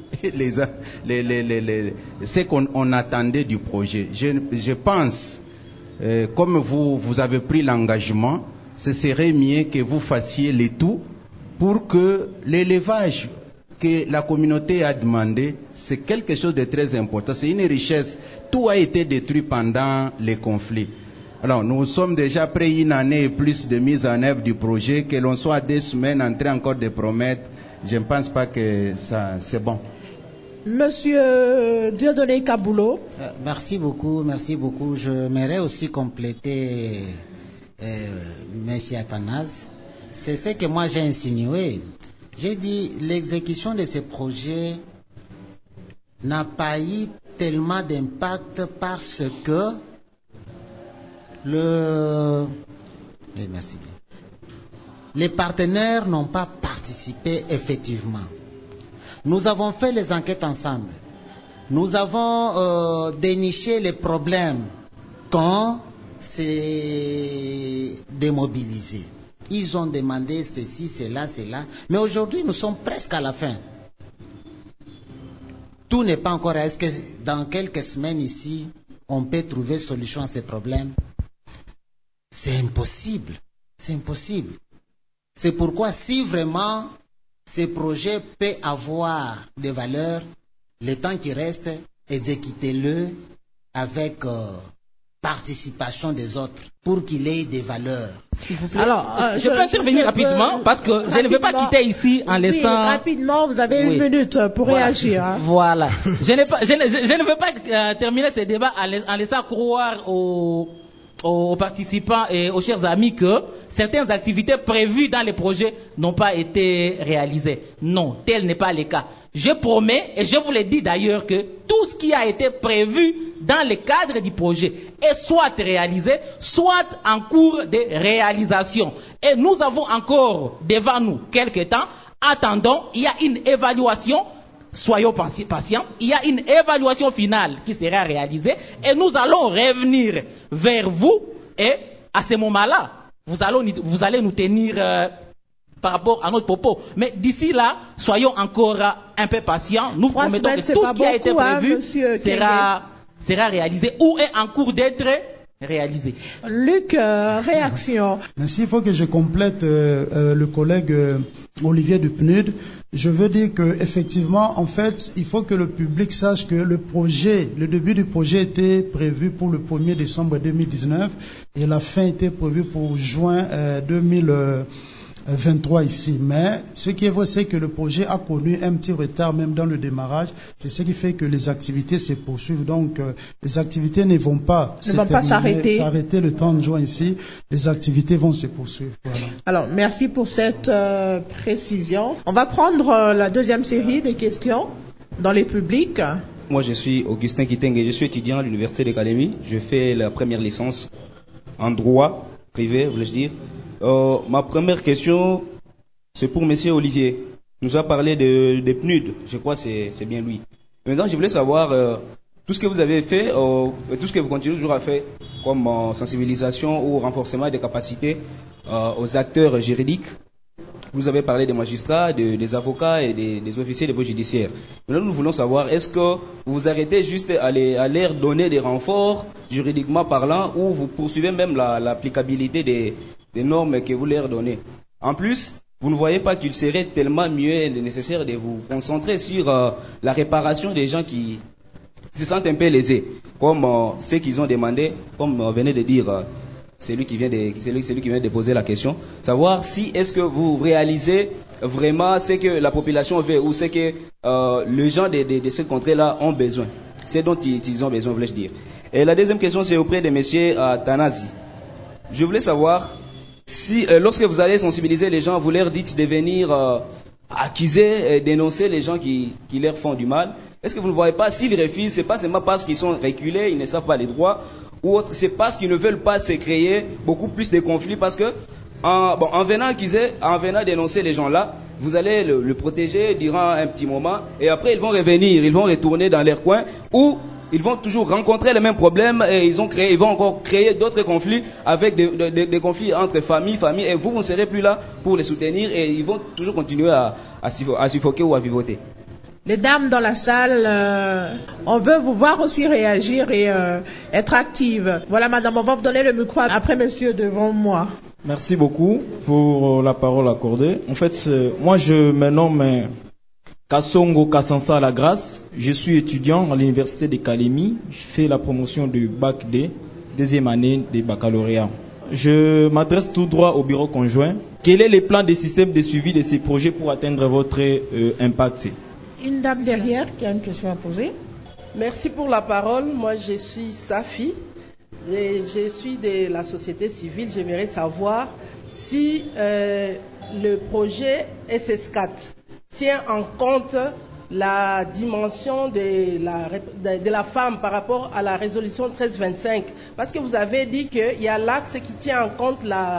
ce qu'on attendait du projet. Je pense, comme vous avez pris l'engagement, ce serait mieux que vous fassiez le tout pour que l'élevage que la communauté a demandé, c'est quelque chose de très important. C'est une richesse. Tout a été détruit pendant les conflits. Alors, nous sommes déjà près d'une année et plus de mise en œuvre du projet. Que l'on soit à 2 semaines en train encore de promettre, je ne pense pas que ça, c'est bon. Monsieur Dieudonné Kaboulot. Merci beaucoup. Je m'aimerais aussi compléter Monsieur Athanase. C'est ce que moi j'ai insinué. J'ai dit l'exécution de ce projet n'a pas eu tellement d'impact parce que les partenaires n'ont pas participé effectivement. Nous avons fait les enquêtes ensemble. Nous avons déniché les problèmes quand c'est démobilisé. Ils ont demandé ceci, cela. Mais aujourd'hui, nous sommes presque à la fin. Tout n'est pas encore. Est-ce que dans quelques semaines ici, on peut trouver solution à ces problèmes? C'est impossible. C'est pourquoi si vraiment ce projet peut avoir des valeurs, le temps qui reste, exécutez-le avec participation des autres pour qu'il ait des valeurs. Alors, je peux intervenir rapidement parce que je ne veux pas quitter ici en laissant... Rapidement, vous avez 1 minute pour réagir. Hein. Voilà. Je ne veux pas terminer ce débat en laissant croire aux participants et aux chers amis que certaines activités prévues dans les projets n'ont pas été réalisées. Non, tel n'est pas le cas. Je promets, et je vous l'ai dit d'ailleurs, que tout ce qui a été prévu dans le cadre du projet est soit réalisé, soit en cours de réalisation. Et nous avons encore devant nous quelques temps. Attendons, il y a une évaluation. Soyons patients, il y a une évaluation finale qui sera réalisée et nous allons revenir vers vous et à ce moment-là, vous allez nous tenir par rapport à notre propos. Mais d'ici là, soyons encore un peu patients. Nous promettons que tout ce qui a été prévu sera réalisé ou est en cours d'être réalisé. Luc, réaction. Merci, il faut que je complète le collègue Olivier du PNUD. Je veux dire que effectivement, en fait, il faut que le public sache que le début du projet était prévu pour le 1er décembre 2019 et la fin était prévue pour juin 2023 ici. Mais ce qui est vrai, c'est que le projet a connu un petit retard même dans le démarrage. C'est ce qui fait que les activités se poursuivent. Donc, les activités ne vont pas s'arrêter le 30 juin ici. Les activités vont se poursuivre. Voilà. Alors, merci pour cette précision. On va prendre la deuxième série de questions dans les publics. Moi, je suis Augustin Kitenge. Je suis étudiant à l'Université d'Académie. Je fais la première licence en droit privé, voulais-je dire. Ma première question, c'est pour Monsieur Olivier. Il nous a parlé des PNUD. Je crois que c'est bien lui. Maintenant, je voulais savoir tout ce que vous avez fait, tout ce que vous continuez toujours à faire, comme sensibilisation ou renforcement des capacités aux acteurs juridiques. Vous avez parlé des magistrats, des avocats et des officiers de police judiciaire. Maintenant, nous voulons savoir, est-ce que vous vous arrêtez juste à leur donner des renforts juridiquement parlant ou vous poursuivez même l'applicabilité des normes que vous leur donnez? En plus, vous ne voyez pas qu'il serait tellement mieux et nécessaire de vous concentrer sur la réparation des gens qui se sentent un peu lésés, comme ceux qu'ils ont demandé, comme venait de dire celui qui vient de poser la question, savoir si est-ce que vous réalisez vraiment ce que la population veut ou ce que les gens de ce contrée-là ont besoin, ce dont ils ont besoin, voulais-je dire. Et la deuxième question, c'est auprès de M. Tanasi. Je voulais savoir si, lorsque vous allez sensibiliser les gens, vous leur dites de venir accuser, dénoncer les gens qui leur font du mal. Est-ce que vous ne voyez pas, s'ils refusent, c'est pas seulement parce qu'ils sont reculés, ils ne savent pas les droits, ou autre, c'est parce qu'ils ne veulent pas se créer beaucoup plus de conflits, parce que en venant accuser, en venant dénoncer les gens-là, vous allez le protéger durant un petit moment, et après ils vont revenir, ils vont retourner dans leur coin, où ils vont toujours rencontrer les mêmes problèmes et ils vont encore créer d'autres conflits avec des conflits entre familles, et vous ne serez plus là pour les soutenir et ils vont toujours continuer à suffoquer ou à vivoter. Les dames dans la salle, on veut vous voir aussi réagir et être active. Voilà, madame, on va vous donner le micro après monsieur devant moi. Merci beaucoup pour la parole accordée. En fait, moi, je me nomme Kassongo Kassansa La Grâce. Je suis étudiant à l'université de Kalemi. Je fais la promotion du bac D, deuxième année de baccalauréat. Je m'adresse tout droit au bureau conjoint. Quel est le plan des systèmes de suivi de ces projets pour atteindre votre impact? Une dame derrière qui a une question à poser. Merci pour la parole. Moi, je suis Safi. Je suis de la société civile. J'aimerais savoir si le projet SS4 tient en compte la dimension de la femme par rapport à la résolution 1325. Parce que vous avez dit qu'il y a l'axe qui tient en compte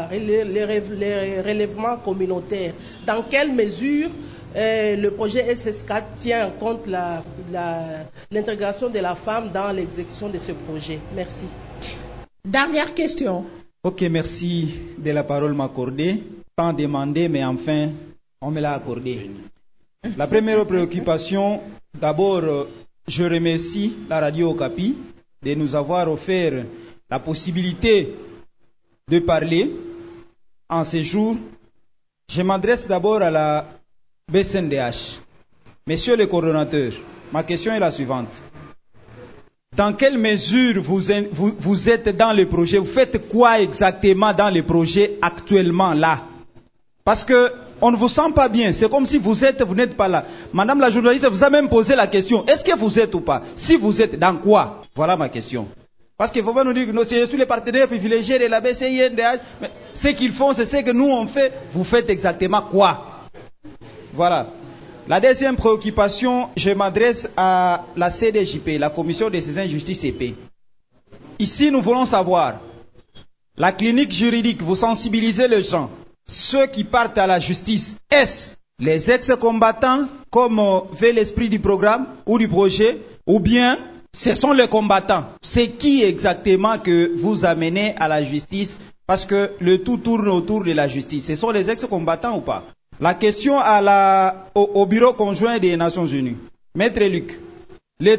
les relèvements communautaires. Dans quelle mesure le projet SS4 tient en compte l'intégration de la femme dans l'exécution de ce projet? Merci. Dernière question. Ok, merci de la parole m'accordée. Tant demandé, mais enfin, on me l'a accordé. La première préoccupation, d'abord, je remercie la Radio Okapi de nous avoir offert la possibilité de parler en ce jour. Je m'adresse d'abord à la BCNDH. Monsieur le coordonnateur, ma question est la suivante. Dans quelle mesure vous êtes dans le projet? Vous faites quoi exactement dans le projet actuellement là? Parce que on ne vous sent pas bien. C'est comme si vous n'êtes pas là. Madame la journaliste vous a même posé la question. Est-ce que vous êtes ou pas? Si vous êtes, dans quoi? Voilà ma question. Parce qu'il ne faut pas nous dire que c'est tous les partenaires privilégiés de la BCI, NDH. Mais ce qu'ils font, c'est ce que nous on fait. Vous faites exactement quoi? Voilà. La deuxième préoccupation, je m'adresse à la CDJP, la Commission des injustices et paix. Ici, nous voulons savoir, la clinique juridique, vous sensibilisez les gens. Ceux qui partent à la justice, est-ce les ex-combattants, comme fait l'esprit du programme ou du projet, ou bien ce sont les combattants? C'est qui exactement que vous amenez à la justice? Parce que le tout tourne autour de la justice. Ce sont les ex-combattants ou pas? La question au bureau conjoint des Nations Unies. Maître Luc, les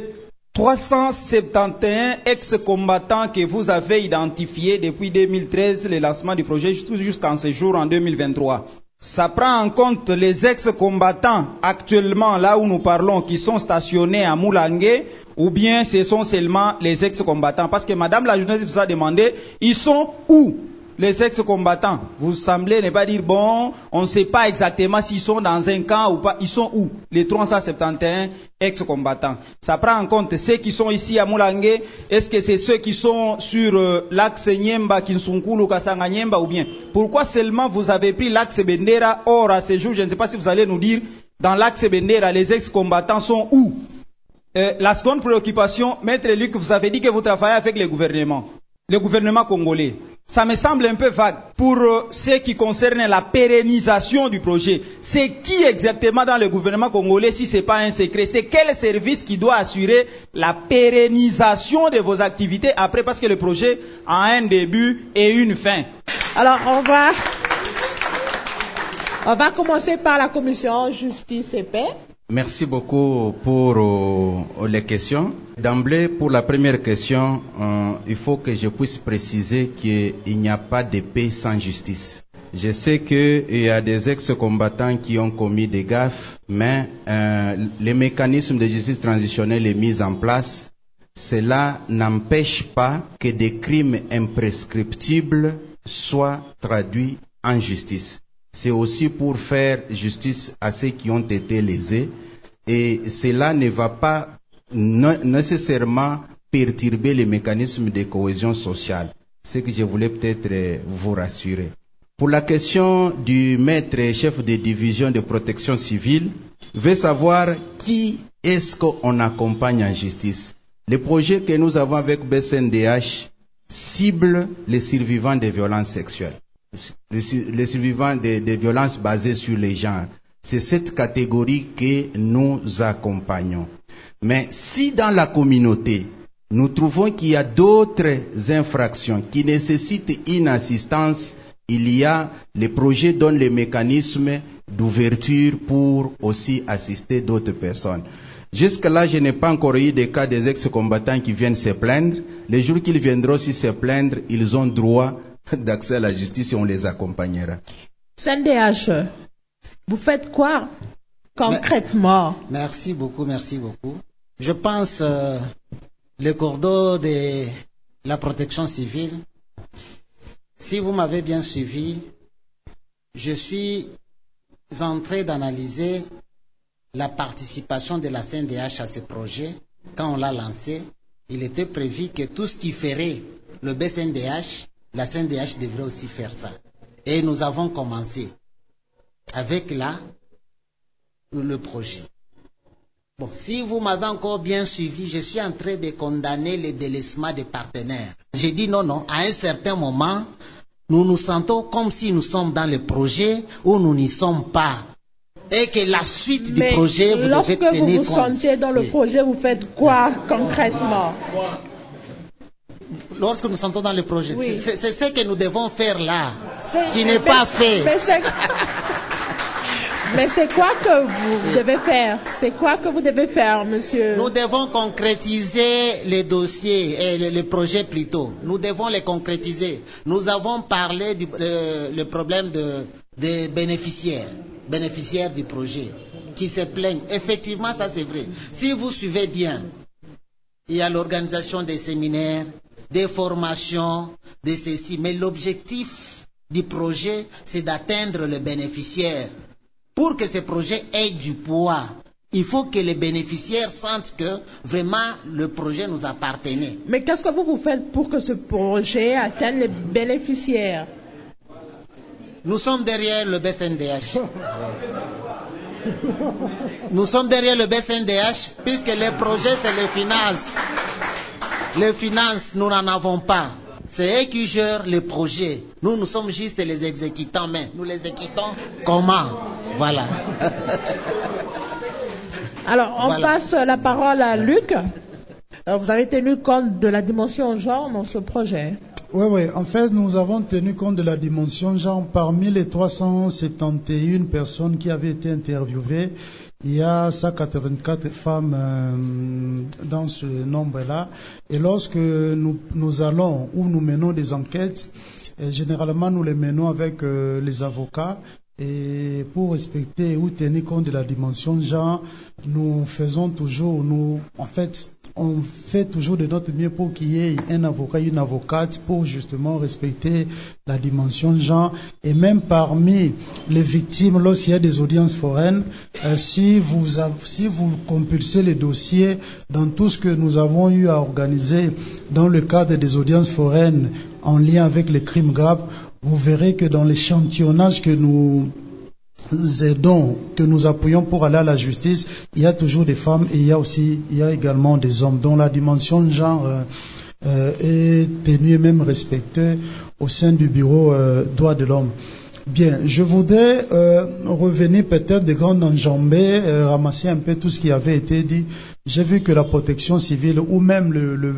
371 ex-combattants que vous avez identifiés depuis 2013, le lancement du projet jusqu'en ce jour en 2023, ça prend en compte les ex-combattants actuellement là où nous parlons qui sont stationnés à Moulangué, ou bien ce sont seulement les ex-combattants? Parce que madame la journaliste vous a demandé, ils sont où les ex-combattants? Vous semblez ne pas dire, bon, on ne sait pas exactement s'ils sont dans un camp ou pas. Ils sont où? Les 371 ex-combattants. Ça prend en compte ceux qui sont ici à Moulangué. Est-ce que c'est ceux qui sont sur l'axe Nyemba, Kinsunkulu, Kasanga Nyemba ou bien? Pourquoi seulement vous avez pris l'axe Bendera? Or, à ce jour, je ne sais pas si vous allez nous dire, dans l'axe Bendera, les ex-combattants sont où? La seconde préoccupation, Maître Luc, vous avez dit que vous travaillez avec le gouvernement congolais. Ça me semble un peu vague pour ce qui concerne la pérennisation du projet. C'est qui exactement dans le gouvernement congolais, si ce n'est pas un secret? C'est quel service qui doit assurer la pérennisation de vos activités après, parce que le projet a un début et une fin? Alors, on va commencer par la commission Justice et Paix. Merci beaucoup pour les questions. D'emblée, pour la première question, il faut que je puisse préciser qu'il n'y a pas de paix sans justice. Je sais qu'il y a des ex-combattants qui ont commis des gaffes, mais les mécanismes de justice transitionnelle est mis en place. Cela n'empêche pas que des crimes imprescriptibles soient traduits en justice. C'est aussi pour faire justice à ceux qui ont été lésés, et cela ne va pas nécessairement perturber les mécanismes de cohésion sociale. C'est ce que je voulais peut-être vous rassurer. Pour la question du maître chef de division de protection civile, veut savoir qui est-ce qu'on accompagne en justice. Le projet que nous avons avec BCNDH cible les survivants des violences sexuelles. Les survivants des violences basées sur les genres. C'est cette catégorie que nous accompagnons. Mais si dans la communauté, nous trouvons qu'il y a d'autres infractions qui nécessitent une assistance. Il y a les projets donnent les mécanismes d'ouverture pour aussi assister d'autres personnes. Jusque-là, je n'ai pas encore eu des cas des ex-combattants qui viennent se plaindre. Les jours qu'ils viendront aussi se plaindre, ils ont droit d'accès à la justice et on les accompagnera. CNDH, vous faites quoi concrètement? Merci beaucoup. Je pense le cordeau de la protection civile. Si vous m'avez bien suivi, je suis en train d'analyser la participation de la CNDH à ce projet. Quand on l'a lancé, il était prévu que tout ce qui ferait le BCNDH, la CNDH devrait aussi faire ça. Et nous avons commencé avec le projet. Bon, si vous m'avez encore bien suivi, je suis en train de condamner le délaissement des partenaires. J'ai dit non, à un certain moment, nous nous sentons comme si nous sommes dans le projet ou nous n'y sommes pas. Et que la suite du projet, vous devez tenir compte. Lorsque vous vous sentez dans le projet, vous faites quoi concrètement? Lorsque nous sentons dans le projet, c'est ce que nous devons faire là, qui n'est pas fait. Mais c'est quoi que vous devez faire? C'est quoi que vous devez faire, monsieur? Nous devons concrétiser les dossiers, les projets plutôt. Nous devons les concrétiser. Nous avons parlé du problème des bénéficiaires du projet, qui se plaignent. Effectivement, ça c'est vrai. Si vous suivez bien, il y a l'organisation des séminaires, des formations, de ceci. Mais l'objectif du projet, c'est d'atteindre le bénéficiaire. Pour que ce projet ait du poids, il faut que les bénéficiaires sentent que vraiment le projet nous appartenait. Mais qu'est-ce que vous faites pour que ce projet atteigne les bénéficiaires? Nous sommes derrière le BCNDH. Nous sommes derrière le BCNDH puisque les projets, c'est les finances. Les finances, nous n'en avons pas. C'est eux qui gèrent les projets. Nous sommes juste les exécutants, mais nous les exécutons comment? Voilà. Alors, on passe la parole à Luc. Alors, vous avez tenu compte de la dimension genre dans ce projet? Oui. En fait, nous avons tenu compte de la dimension genre. Parmi les 371 personnes qui avaient été interviewées, il y a 184 femmes dans ce nombre-là. Et lorsque nous allons ou nous menons des enquêtes, généralement nous les menons avec les avocats. Et pour respecter ou tenir compte de la dimension genre, nous faisons toujours, on fait toujours de notre mieux pour qu'il y ait un avocat, une avocate pour justement respecter la dimension genre. Et même parmi les victimes, lorsqu'il y a des audiences foraines, si vous compulsez les dossiers dans tout ce que nous avons eu à organiser dans le cadre des audiences foraines en lien avec les crimes graves, vous verrez que dans l'échantillonnage que nous aidons, que nous appuyons pour aller à la justice, il y a toujours des femmes et il y a également des hommes dont la dimension de genre est tenue et même respectée au sein du bureau droits de l'homme. Bien, je voudrais revenir peut-être des grandes enjambées, ramasser un peu tout ce qui avait été dit. J'ai vu que la protection civile ou même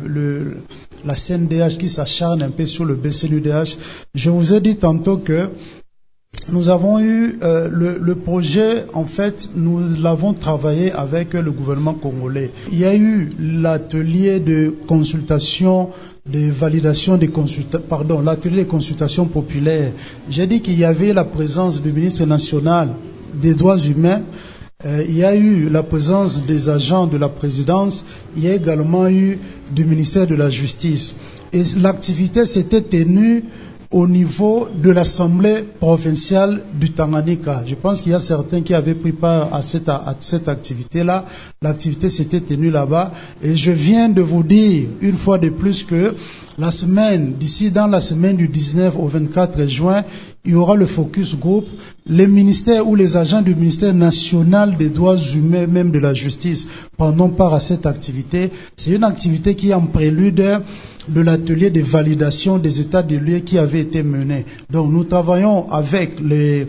la CNDH qui s'acharne un peu sur le BCNUDH, je vous ai dit tantôt que nous avons eu le projet, en fait, nous l'avons travaillé avec le gouvernement congolais. Il y a eu l'atelier de consultation, de validation l'atelier de consultation populaire. J'ai dit qu'il y avait la présence du ministre national des droits humains. Il y a eu la présence des agents de la présidence. Il y a également eu du ministère de la Justice. Et l'activité s'était tenue au niveau de l'Assemblée provinciale du Tanganyika. Je pense qu'il y a certains qui avaient pris part à cette activité-là. L'activité s'était tenue là-bas. Et je viens de vous dire une fois de plus que dans la semaine du 19 au 24 juin, il y aura le focus group. Les ministères ou les agents du ministère national des droits humains, même de la justice, prendront part à cette activité. C'est une activité qui est en prélude de l'atelier de validation des états de lieux qui avait été mené. Donc nous travaillons avec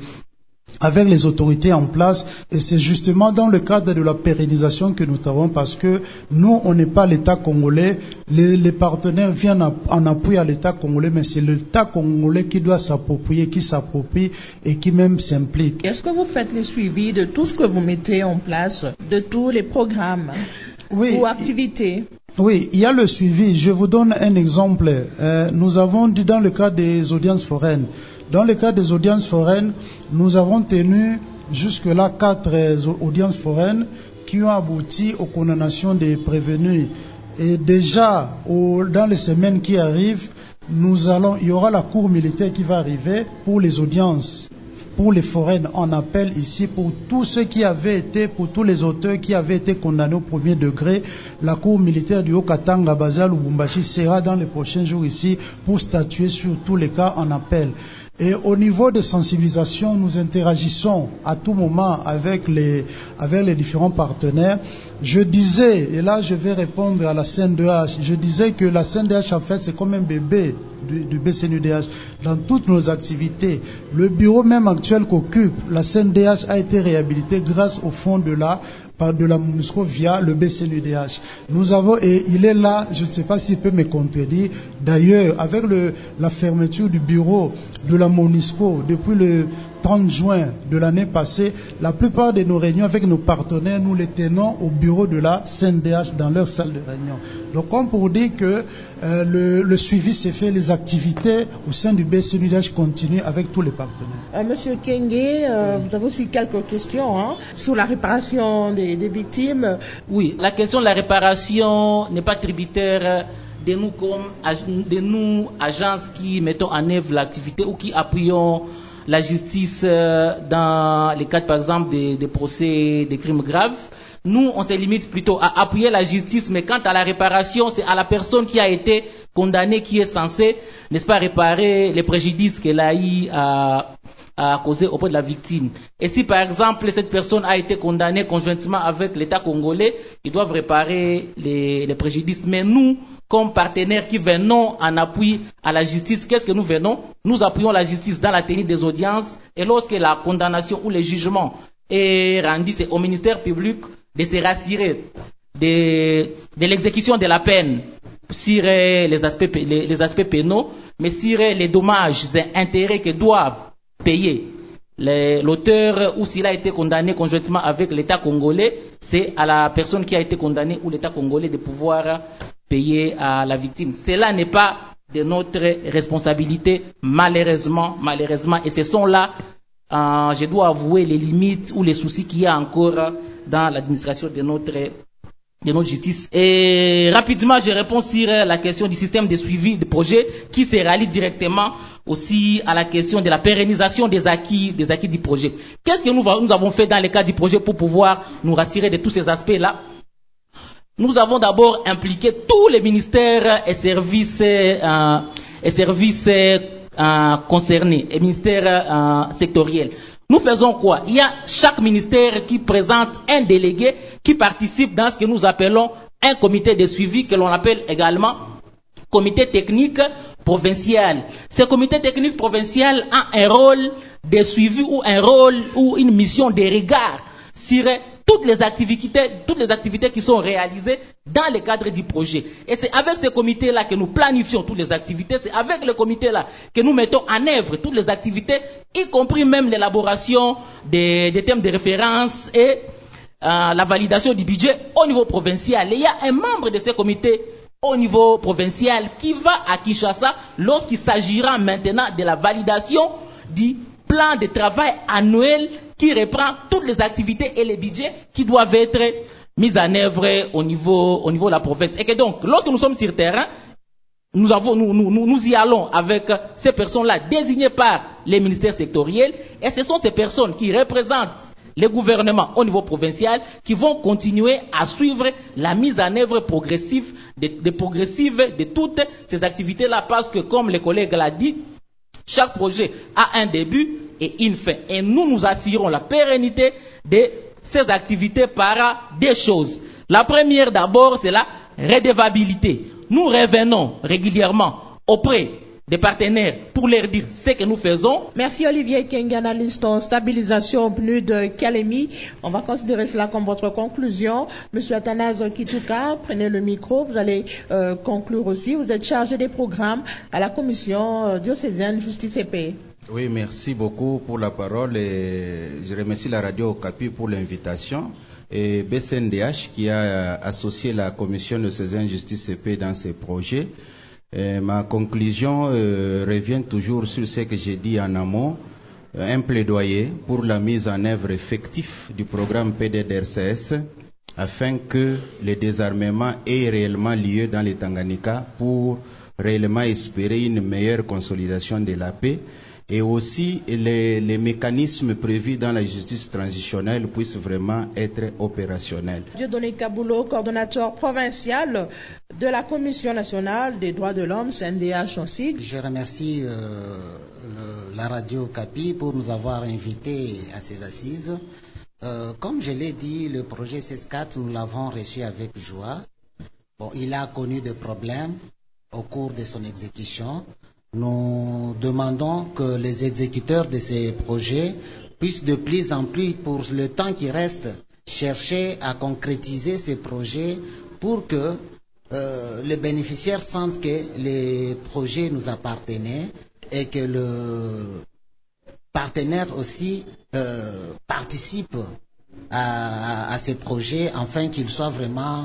les autorités en place et c'est justement dans le cadre de la pérennisation que nous travaillons parce que nous, on n'est pas l'État congolais. les partenaires viennent en appui à l'État congolais, mais c'est l'État congolais qui doit s'approprier, qui s'approprie et qui même s'implique. Est-ce que vous faites le suivi de tout ce que vous mettez en place, de tous les programmes ou activités? Oui, il y a le suivi. Je vous donne un exemple. Nous avons dit dans le cas des audiences foraines. Dans le cas des audiences foraines, nous avons tenu jusque-là 4 audiences foraines qui ont abouti aux condamnations des prévenus. Et déjà, dans les semaines qui arrivent, il y aura la cour militaire qui va arriver pour les audiences, pour les foraines. On appelle ici pour tous ceux qui avaient été, pour tous les auteurs qui avaient été condamnés au premier degré. La cour militaire du Haut-Katanga, basée à Lubumbashi, sera dans les prochains jours ici pour statuer sur tous les cas en appel. Et au niveau de sensibilisation, nous interagissons à tout moment avec les différents partenaires. Je disais, et là je vais répondre à la CNDH, je disais que la CNDH en fait c'est comme un bébé du BCNUDH dans toutes nos activités. Le bureau même actuel qu'occupe la CNDH a été réhabilité grâce au fonds de la MONUSCO via le BCNUDH. Nous avons, et il est là, je ne sais pas s'il peut me contredire, d'ailleurs, avec la fermeture du bureau de la MONUSCO depuis le 30 juin de l'année passée, la plupart de nos réunions avec nos partenaires, nous les tenons au bureau de la CNDH dans leur salle de réunion. Donc, comme pour dire que le suivi s'est fait, les activités au sein du BCNUDH continuent avec tous les partenaires. Monsieur Kenge, vous avez aussi quelques questions sur la réparation des victimes. Oui, la question de la réparation n'est pas tributaire de nous agences qui mettons en œuvre l'activité ou qui appuyons la justice dans les cas par exemple des procès des crimes graves. Nous, on se limite plutôt à appuyer la justice, mais quant à la réparation, c'est à la personne qui a été condamnée qui est censée, n'est-ce pas, réparer les préjudices qu'elle a eu à causer auprès de la victime. Et si par exemple cette personne a été condamnée conjointement avec l'État congolais, ils doivent réparer les préjudices. Mais nous, comme partenaires qui venons en appui à la justice, qu'est-ce que nous venons? Nous appuyons la justice dans la tenue des audiences, et lorsque la condamnation ou le jugement est rendu, c'est au ministère public de se rassurer de l'exécution de la peine sur les aspects pénaux, mais sur les dommages et intérêts que doivent payer l'auteur ou s'il a été condamné conjointement avec l'État congolais, c'est à la personne qui a été condamnée ou l'État congolais de pouvoir payer à la victime. Cela n'est pas de notre responsabilité, malheureusement, et ce sont là, je dois avouer, les limites ou les soucis qu'il y a encore dans l'administration de notre justice. Et rapidement, je réponds sur la question du système de suivi de projet qui se rallie directement aussi à la question de la pérennisation des acquis du projet. Qu'est-ce que nous avons fait dans le cadre du projet pour pouvoir nous rassurer de tous ces aspects-là? Nous avons d'abord impliqué tous les ministères et services concernés, et ministères sectoriels. Nous faisons quoi? Il y a chaque ministère qui présente un délégué qui participe dans ce que nous appelons un comité de suivi que l'on appelle également comité technique provincial. Ce comité technique provincial a un rôle de suivi ou un rôle ou une mission de regard sur toutes les activités qui sont réalisées dans le cadre du projet. Et c'est avec ce comité-là que nous planifions toutes les activités, c'est avec le comité-là que nous mettons en œuvre toutes les activités, y compris même l'élaboration des thèmes de référence et la validation du budget au niveau provincial. Et il y a un membre de ce comité au niveau provincial qui va à Kinshasa lorsqu'il s'agira maintenant de la validation du plan de travail annuel qui reprend toutes les activités et les budgets qui doivent être mis en œuvre au niveau de la province. Et que donc, lorsque nous sommes sur terrain, nous y allons avec ces personnes-là désignées par les ministères sectoriels, et ce sont ces personnes qui représentent les gouvernements au niveau provincial qui vont continuer à suivre la mise en œuvre progressive de toutes ces activités-là, parce que, comme les collègues l'ont dit, chaque projet a un début et une fin. Et nous assurons la pérennité de ces activités par des choses. La première d'abord, c'est la redevabilité. Nous revenons régulièrement auprès des partenaires pour leur dire ce que nous faisons. Merci Olivier Kenge, analyste en stabilisation PNUD de Kalemi. On va considérer cela comme votre conclusion. Monsieur Athanase Kitouka, prenez le micro. Vous allez conclure aussi. Vous êtes chargé des programmes à la commission diocésaine Justice et Paix. Oui, merci beaucoup pour la parole et je remercie la radio Okapi pour l'invitation et BCNDH qui a associé la commission diocésaine Justice et Paix dans ces projets. Et ma conclusion revient toujours sur ce que j'ai dit en amont, un plaidoyer pour la mise en œuvre effective du programme PDDRCS afin que le désarmement ait réellement lieu dans les Tanganyika pour réellement espérer une meilleure consolidation de la paix et aussi les mécanismes prévus dans la justice transitionnelle puissent vraiment être opérationnels. Dieudonné Kaboulou, coordonnateur provincial de la Commission nationale des droits de l'homme, CNDH en sigle. Je remercie la radio Capi pour nous avoir invités à ces assises. Comme je l'ai dit, le projet CES4, nous l'avons reçu avec joie. Bon, il a connu des problèmes au cours de son exécution. Nous demandons que les exécuteurs de ces projets puissent de plus en plus, pour le temps qui reste, chercher à concrétiser ces projets pour que les bénéficiaires sentent que les projets nous appartenaient et que le partenaire aussi participe à ces projets afin qu'ils soient vraiment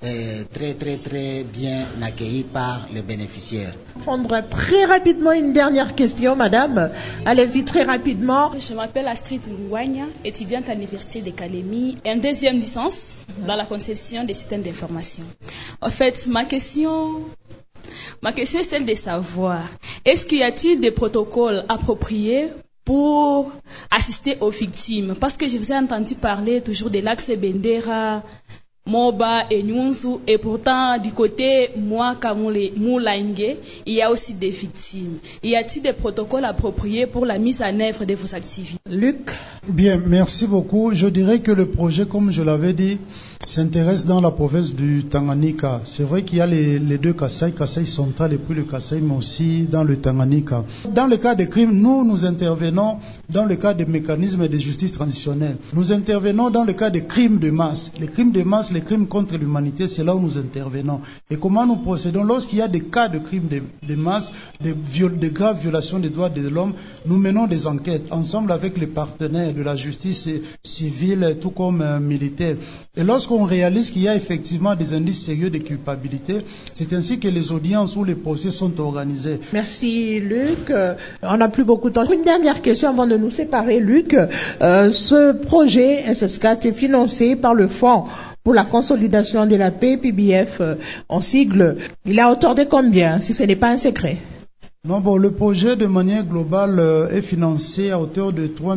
très bien accueillis par les bénéficiaires. Prendre très rapidement une dernière question, madame. Allez-y très rapidement. Je m'appelle Astrid Ngwanya, étudiante à l'université de Kalemi, en deuxième licence dans la conception des systèmes d'information. En fait, ma question est celle de savoir, est-ce qu'il y a-t-il des protocoles appropriés pour assister aux victimes? Parce que je vous ai entendu parler toujours de l'axe Bendera, Moba et Nyunzu, et pourtant du côté Moulangue, il y a aussi des victimes. Y a-t-il des protocoles appropriés pour la mise en œuvre de vos activités? Luc? Bien, merci beaucoup. Je dirais que le projet, comme je l'avais dit, s'intéresse dans la province du Tanganyika. C'est vrai qu'il y a les deux Kasaï central et puis le Kasaï, mais aussi dans le Tanganyika. Dans le cas des crimes, nous intervenons dans le cas des mécanismes de justice transitionnelle. Nous intervenons dans le cas des crimes de masse. Les crimes de masse, les crimes contre l'humanité, c'est là où nous intervenons. Et comment nous procédons? Lorsqu'il y a des cas de crimes de masse, de graves violations des droits de l'homme, nous menons des enquêtes ensemble avec les partenaires de la justice civile, tout comme militaire. Et lorsqu'on réalise qu'il y a effectivement des indices sérieux de culpabilité, c'est ainsi que les audiences ou les procès sont organisés. Merci Luc. On n'a plus beaucoup de temps. Une dernière question avant de nous séparer, Luc. Ce projet SS4 est financé par le Fonds pour la consolidation de la paix, PBF en sigle. Il est à hauteur de combien, si ce n'est pas un secret? Non, bon, le projet de manière globale est financé à hauteur de 3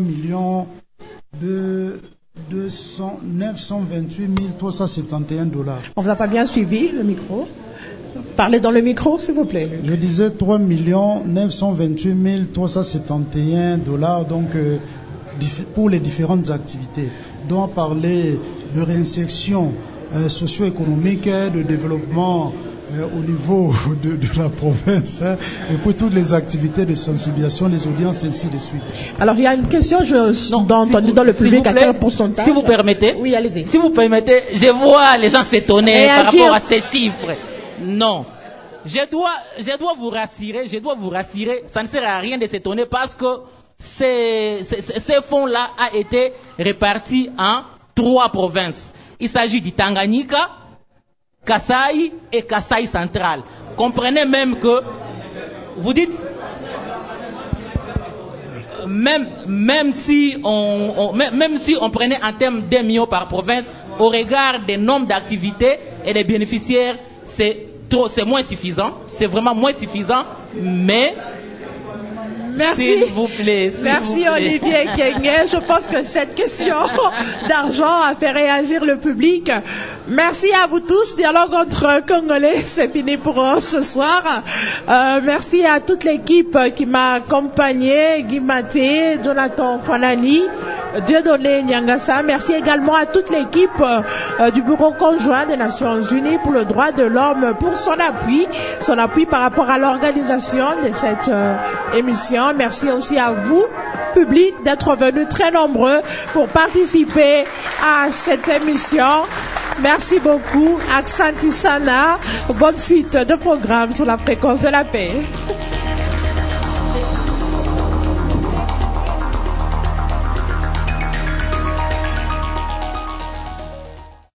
928 371 $. On vous a pas bien suivi, le micro. Parlez dans le micro, s'il vous plaît. Je disais 3 928 371 $, donc pour les différentes activités, dont parler de réinsertion socio-économique, de développement au niveau de la province, et pour toutes les activités de sensibilisation, les audiences, ainsi de suite. Alors, il y a une question, entendu dans le public, à quel pourcentage? Si vous permettez. Oui, allez-y. Si vous permettez, je vois les gens s'étonner par rapport à ces chiffres. Non. Je dois vous rassurer, ça ne sert à rien de s'étonner parce que ces fonds-là a été répartis en 3 provinces. Il s'agit du Tanganyika, Kasaï et Kasaï central. Comprenez même que, vous dites, même si on prenait en termes d'1 million par province, au regard des nombres d'activités et des bénéficiaires, c'est moins suffisant. C'est vraiment moins suffisant, mais merci. S'il vous plaît. Merci Olivier Kenge. Je pense que cette question d'argent a fait réagir le public. Merci à vous tous. Dialogue entre Congolais, c'est fini pour ce soir. Merci à toute l'équipe qui m'a accompagné, Guy Maté, Jonathan Fanani, Dieudonné Nyangasa. Merci également à toute l'équipe du Bureau conjoint des Nations Unies pour le droit de l'homme pour son appui par rapport à l'organisation de cette émission. Merci aussi à vous, public, d'être venus très nombreux pour participer à cette émission. Merci beaucoup, Aksanti Sana. Bonne suite de programme sur la fréquence de la paix.